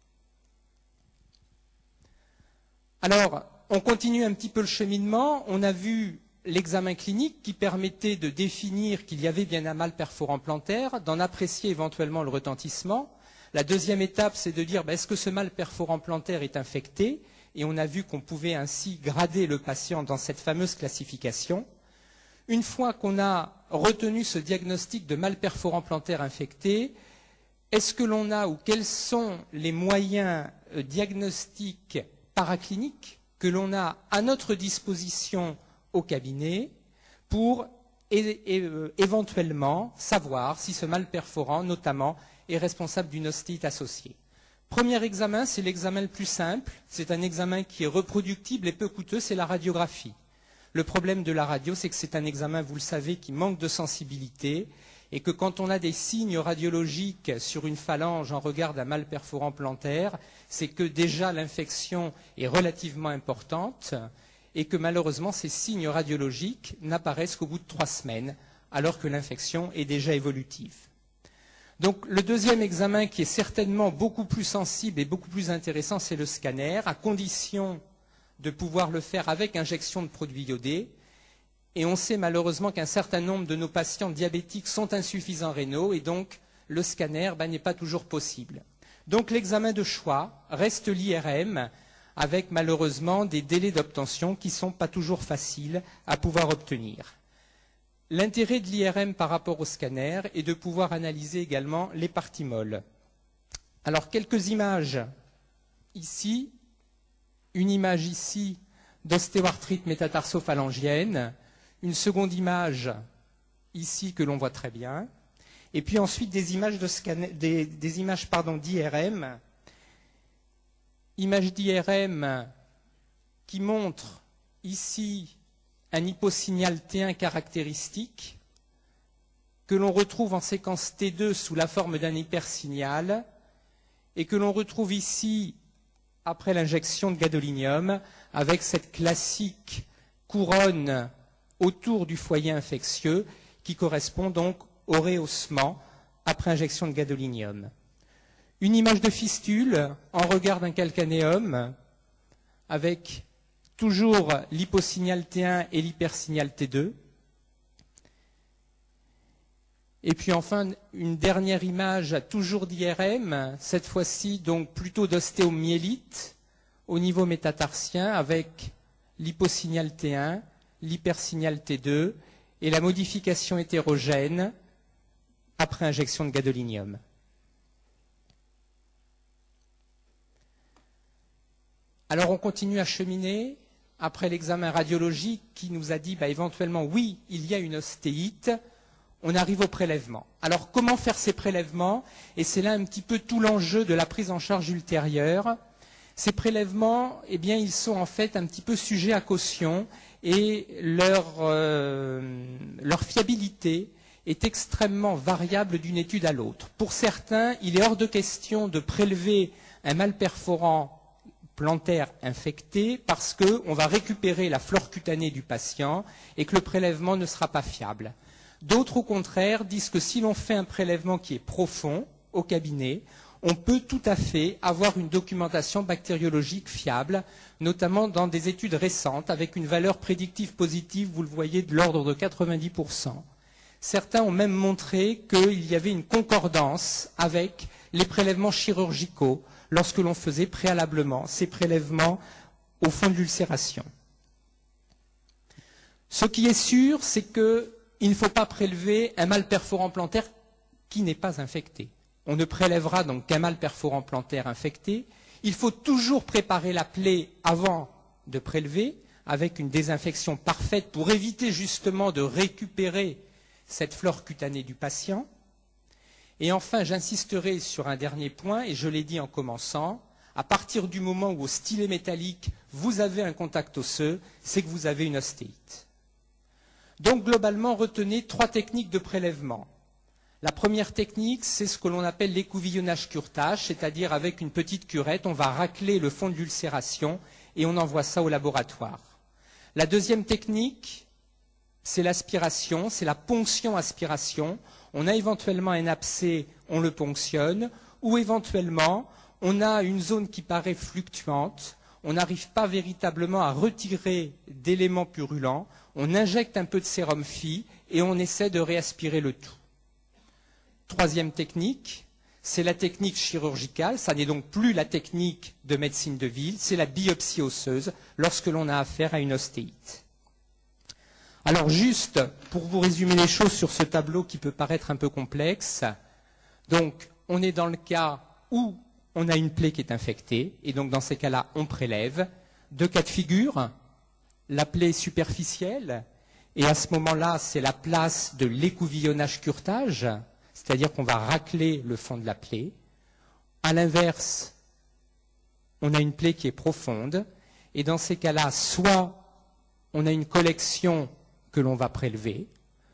Alors, on continue un petit peu le cheminement. On a vu l'examen clinique qui permettait de définir qu'il y avait bien un mal perforant plantaire, d'en apprécier éventuellement le retentissement. La deuxième étape, c'est de dire est-ce que ce mal perforant plantaire est infecté? Et on a vu qu'on pouvait ainsi grader le patient dans cette fameuse classification. Une fois qu'on a retenu ce diagnostic de mal perforant plantaire infecté, est-ce que l'on a ou quels sont les moyens diagnostiques paracliniques que l'on a à notre disposition au cabinet pour éventuellement savoir si ce mal perforant, notamment, est responsable d'une ostéite associée. Premier examen, c'est l'examen le plus simple. C'est un examen qui est reproductible et peu coûteux, c'est la radiographie. Le problème de la radio, c'est que c'est un examen, vous le savez, qui manque de sensibilité et que quand on a des signes radiologiques sur une phalange en regard d'un mal perforant plantaire, c'est que déjà l'infection est relativement importante et que malheureusement ces signes radiologiques n'apparaissent qu'au bout de 3 semaines, alors que l'infection est déjà évolutive. Donc le deuxième examen qui est certainement beaucoup plus sensible et beaucoup plus intéressant, c'est le scanner, à condition de pouvoir le faire avec injection de produits iodés. Et on sait malheureusement qu'un certain nombre de nos patients diabétiques sont insuffisants rénaux et donc le scanner n'est pas toujours possible. Donc l'examen de choix reste l'IRM avec malheureusement des délais d'obtention qui ne sont pas toujours faciles à pouvoir obtenir. L'intérêt de l'IRM par rapport au scanner est de pouvoir analyser également les parties molles. Alors quelques images ici, une image ici d'ostéoarthrite métatarsophalangienne, une seconde image ici que l'on voit très bien, et puis ensuite des images de scanner, des images d'IRM, image d'IRM qui montre ici un hyposignal T1 caractéristique que l'on retrouve en séquence T2 sous la forme d'un hypersignal et que l'on retrouve ici après l'injection de gadolinium avec cette classique couronne autour du foyer infectieux qui correspond donc au rehaussement après injection de gadolinium. Une image de fistule en regard d'un calcanéum avec toujours l'hyposignal T1 et l'hypersignal T2. Et puis enfin, une dernière image, toujours d'IRM, cette fois-ci donc plutôt d'ostéomyélite au niveau métatarsien avec l'hyposignal T1, l'hypersignal T2 et la modification hétérogène après injection de gadolinium. Alors on continue à cheminer après l'examen radiologique qui nous a dit éventuellement oui, il y a une ostéite, on arrive au prélèvement. Alors comment faire ces prélèvements? Et c'est là un petit peu tout l'enjeu de la prise en charge ultérieure. Ces prélèvements, eh bien, ils sont en fait un petit peu sujets à caution et leur fiabilité est extrêmement variable d'une étude à l'autre. Pour certains, il est hors de question de prélever un mal perforant plantaire infecté parce qu'on va récupérer la flore cutanée du patient et que le prélèvement ne sera pas fiable. D'autres, au contraire, disent que si l'on fait un prélèvement qui est profond au cabinet, on peut tout à fait avoir une documentation bactériologique fiable, notamment dans des études récentes, avec une valeur prédictive positive, vous le voyez, de l'ordre de 90%. Certains ont même montré qu'il y avait une concordance avec les prélèvements chirurgicaux lorsque l'on faisait préalablement ces prélèvements au fond de l'ulcération. Ce qui est sûr, c'est qu'il ne faut pas prélever un mal perforant plantaire qui n'est pas infecté. On ne prélèvera donc qu'un mal perforant plantaire infecté. Il faut toujours préparer la plaie avant de prélever, avec une désinfection parfaite pour éviter justement de récupérer cette flore cutanée du patient. Et enfin, j'insisterai sur un dernier point, et je l'ai dit en commençant, à partir du moment où au stylet métallique, vous avez un contact osseux, c'est que vous avez une ostéite. Donc globalement, retenez 3 techniques de prélèvement. La première technique, c'est ce que l'on appelle l'écouvillonnage-curetage, c'est-à-dire avec une petite curette, on va racler le fond de l'ulcération et on envoie ça au laboratoire. La deuxième technique, c'est l'aspiration, c'est la ponction-aspiration. On a éventuellement un abcès, on le ponctionne, ou éventuellement, on a une zone qui paraît fluctuante, on n'arrive pas véritablement à retirer d'éléments purulents, on injecte un peu de sérum Phi et on essaie de réaspirer le tout. Troisième technique, c'est la technique chirurgicale, ça n'est donc plus la technique de médecine de ville, c'est la biopsie osseuse lorsque l'on a affaire à une ostéite. Alors juste pour vous résumer les choses sur ce tableau qui peut paraître un peu complexe, donc on est dans le cas où on a une plaie qui est infectée, et donc dans ces cas-là on prélève. 2 cas de figure, la plaie superficielle, et à ce moment-là c'est la place de l'écouvillonnage-curetage, c'est-à-dire qu'on va racler le fond de la plaie. À l'inverse, on a une plaie qui est profonde, et dans ces cas-là, soit on a une collection que l'on va prélever,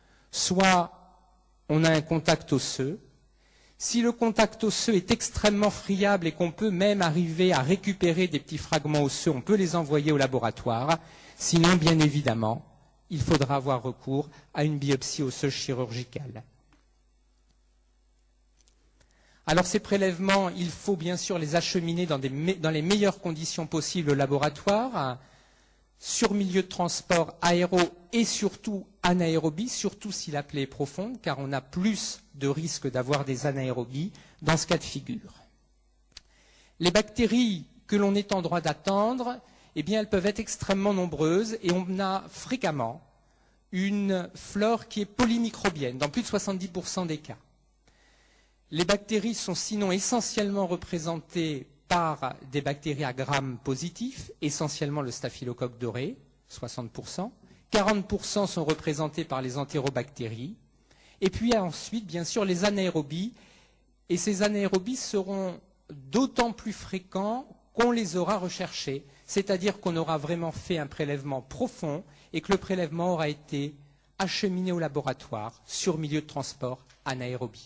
soit on a un contact osseux. Si le contact osseux est extrêmement friable et qu'on peut même arriver à récupérer des petits fragments osseux, on peut les envoyer au laboratoire. Sinon, bien évidemment, il faudra avoir recours à une biopsie osseuse chirurgicale. Alors ces prélèvements, il faut bien sûr les acheminer dans les meilleures conditions possibles au laboratoire, sur milieu de transport aéro et surtout anaérobie, surtout si la plaie est profonde, car on a plus de risques d'avoir des anaérobies dans ce cas de figure. Les bactéries que l'on est en droit d'attendre, eh bien, elles peuvent être extrêmement nombreuses et on a fréquemment une flore qui est polymicrobienne, dans plus de 70% des cas. Les bactéries sont sinon essentiellement représentées par des bactéries à Gram positif, essentiellement le staphylocoque doré, 60%. 40% sont représentés par les entérobactéries. Et puis ensuite, bien sûr, les anaérobies. Et ces anaérobies seront d'autant plus fréquents qu'on les aura recherchés. C'est-à-dire qu'on aura vraiment fait un prélèvement profond et que le prélèvement aura été acheminé au laboratoire sur milieu de transport anaérobie.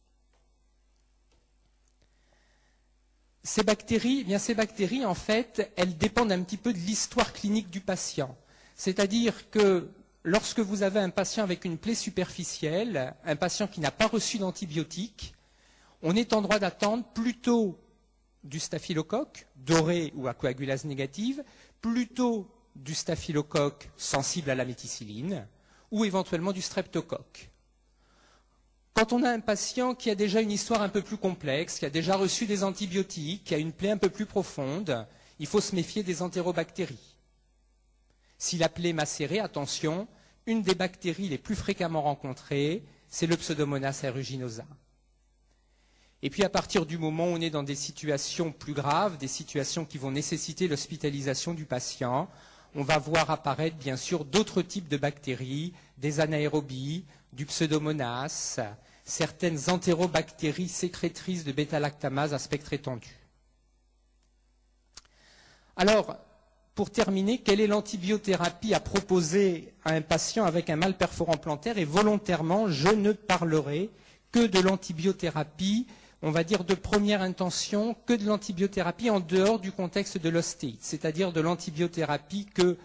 Ces bactéries, en fait, elles dépendent un petit peu de l'histoire clinique du patient. C'est-à-dire que lorsque vous avez un patient avec une plaie superficielle, un patient qui n'a pas reçu d'antibiotiques, on est en droit d'attendre plutôt du staphylocoque, doré ou à coagulase négative, plutôt du staphylocoque sensible à la méticilline, ou éventuellement du streptocoque. Quand on a un patient qui a déjà une histoire un peu plus complexe, qui a déjà reçu des antibiotiques, qui a une plaie un peu plus profonde, il faut se méfier des entérobactéries. Si la plaie est macérée, attention, une des bactéries les plus fréquemment rencontrées, c'est le Pseudomonas aeruginosa. Et puis à partir du moment où on est dans des situations plus graves, des situations qui vont nécessiter l'hospitalisation du patient, on va voir apparaître bien sûr d'autres types de bactéries, des anaérobies, du Pseudomonas, certaines entérobactéries sécrétrices de bêta-lactamase à spectre étendu. Alors, pour terminer, quelle est l'antibiothérapie à proposer à un patient avec un mal perforant plantaire? Et volontairement, je ne parlerai que de l'antibiothérapie, on va dire de première intention, que de l'antibiothérapie en dehors du contexte de l'ostéite, c'est-à-dire de l'antibiothérapie que,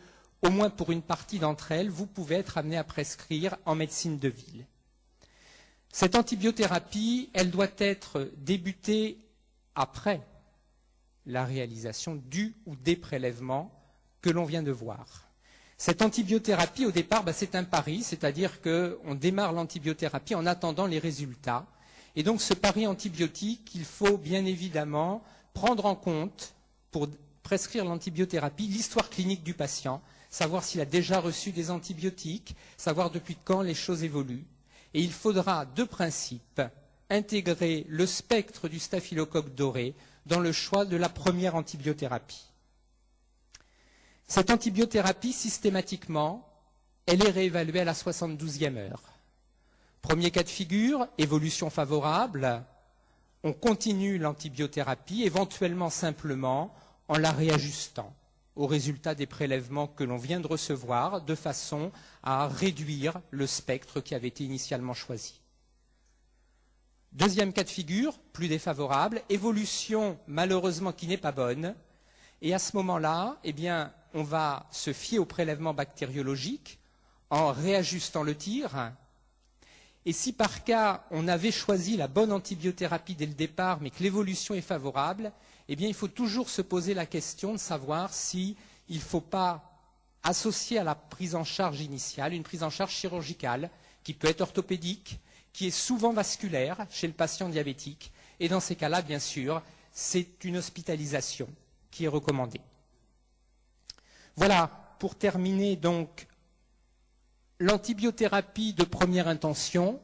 au moins pour une partie d'entre elles, vous pouvez être amené à prescrire en médecine de ville. Cette antibiothérapie, elle doit être débutée après la réalisation du ou des prélèvements que l'on vient de voir. Cette antibiothérapie, au départ, c'est un pari, c'est-à-dire qu'on démarre l'antibiothérapie en attendant les résultats. Et donc, ce pari antibiotique, il faut bien évidemment prendre en compte, pour prescrire l'antibiothérapie, l'histoire clinique du patient, savoir s'il a déjà reçu des antibiotiques, savoir depuis quand les choses évoluent. Et il faudra, de principe, intégrer le spectre du staphylocoque doré dans le choix de la première antibiothérapie. Cette antibiothérapie, systématiquement, elle est réévaluée à la 72e heure. Premier cas de figure, évolution favorable, on continue l'antibiothérapie, éventuellement simplement en la réajustant au résultat des prélèvements que l'on vient de recevoir, de façon à réduire le spectre qui avait été initialement choisi. Deuxième cas de figure, plus défavorable, évolution malheureusement qui n'est pas bonne, et à ce moment-là, eh bien, on va se fier au prélèvement bactériologique en réajustant le tir. Et si par cas, on avait choisi la bonne antibiothérapie dès le départ, mais que l'évolution est favorable, eh bien, il faut toujours se poser la question de savoir s'il ne faut pas associer à la prise en charge initiale une prise en charge chirurgicale qui peut être orthopédique, qui est souvent vasculaire chez le patient diabétique. Et dans ces cas-là, bien sûr, c'est une hospitalisation qui est recommandée. Voilà, pour terminer donc, l'antibiothérapie de première intention,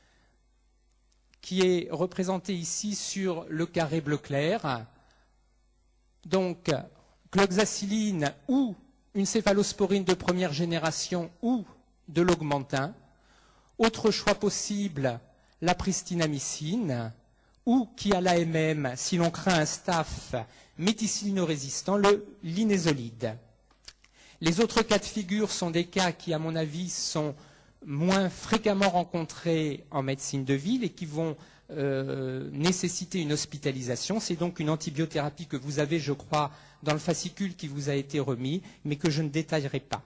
qui est représentée ici sur le carré bleu clair. Donc, cloxacilline ou une céphalosporine de première génération ou de l'augmentin. Autre choix possible, la pristinamycine, ou qui a l'AMM, si l'on craint un staph méthicillino-résistant, le linezolide. Les autres cas de figure sont des cas qui, à mon avis, sont moins fréquemment rencontrés en médecine de ville et qui vont nécessiter une hospitalisation. C'est donc une antibiothérapie que vous avez, je crois, dans le fascicule qui vous a été remis, mais que je ne détaillerai pas.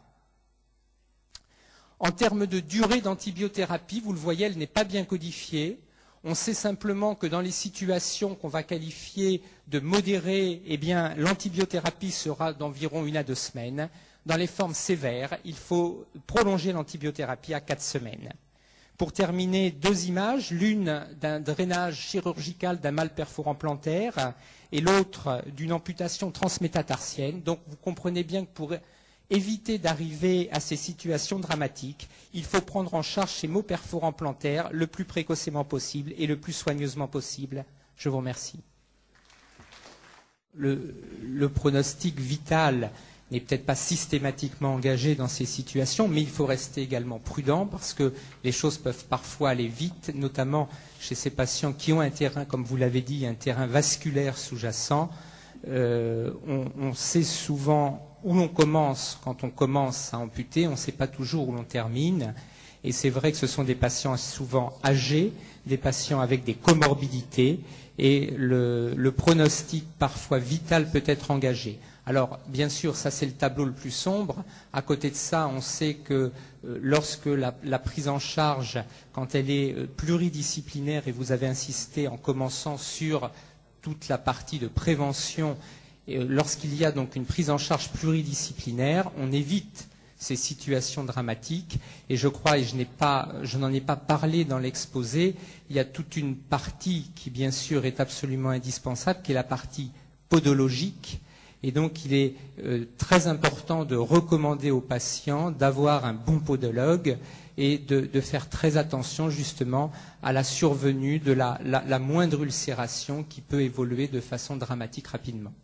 En termes de durée d'antibiothérapie, vous le voyez, elle n'est pas bien codifiée. On sait simplement que dans les situations qu'on va qualifier de modérées, eh bien, l'antibiothérapie sera d'environ 1 à 2 semaines. Dans les formes sévères, il faut prolonger l'antibiothérapie à 4 semaines. Pour terminer, 2 images, l'une d'un drainage chirurgical d'un mal perforant plantaire et l'autre d'une amputation transmétatarsienne. Donc vous comprenez bien que pour éviter d'arriver à ces situations dramatiques, il faut prendre en charge ces maux perforants plantaires le plus précocement possible et le plus soigneusement possible. Je vous remercie. Le pronostic vital n'est peut-être pas systématiquement engagé dans ces situations, mais il faut rester également prudent parce que les choses peuvent parfois aller vite, notamment chez ces patients qui ont un terrain, comme vous l'avez dit, un terrain vasculaire sous-jacent. On sait souvent où l'on commence quand on commence à amputer, on ne sait pas toujours où l'on termine. Et c'est vrai que ce sont des patients souvent âgés, des patients avec des comorbidités, et le pronostic parfois vital peut être engagé. Alors, bien sûr, ça c'est le tableau le plus sombre. À côté de ça, on sait que lorsque la prise en charge, quand elle est pluridisciplinaire, et vous avez insisté en commençant sur toute la partie de prévention, lorsqu'il y a donc une prise en charge pluridisciplinaire, on évite ces situations dramatiques. Et je crois, et je n'en ai pas parlé dans l'exposé, il y a toute une partie qui, bien sûr, est absolument indispensable, qui est la partie podologique. Et donc, il est très important de recommander aux patients d'avoir un bon podologue et de faire très attention, justement, à la survenue de la moindre ulcération qui peut évoluer de façon dramatique rapidement.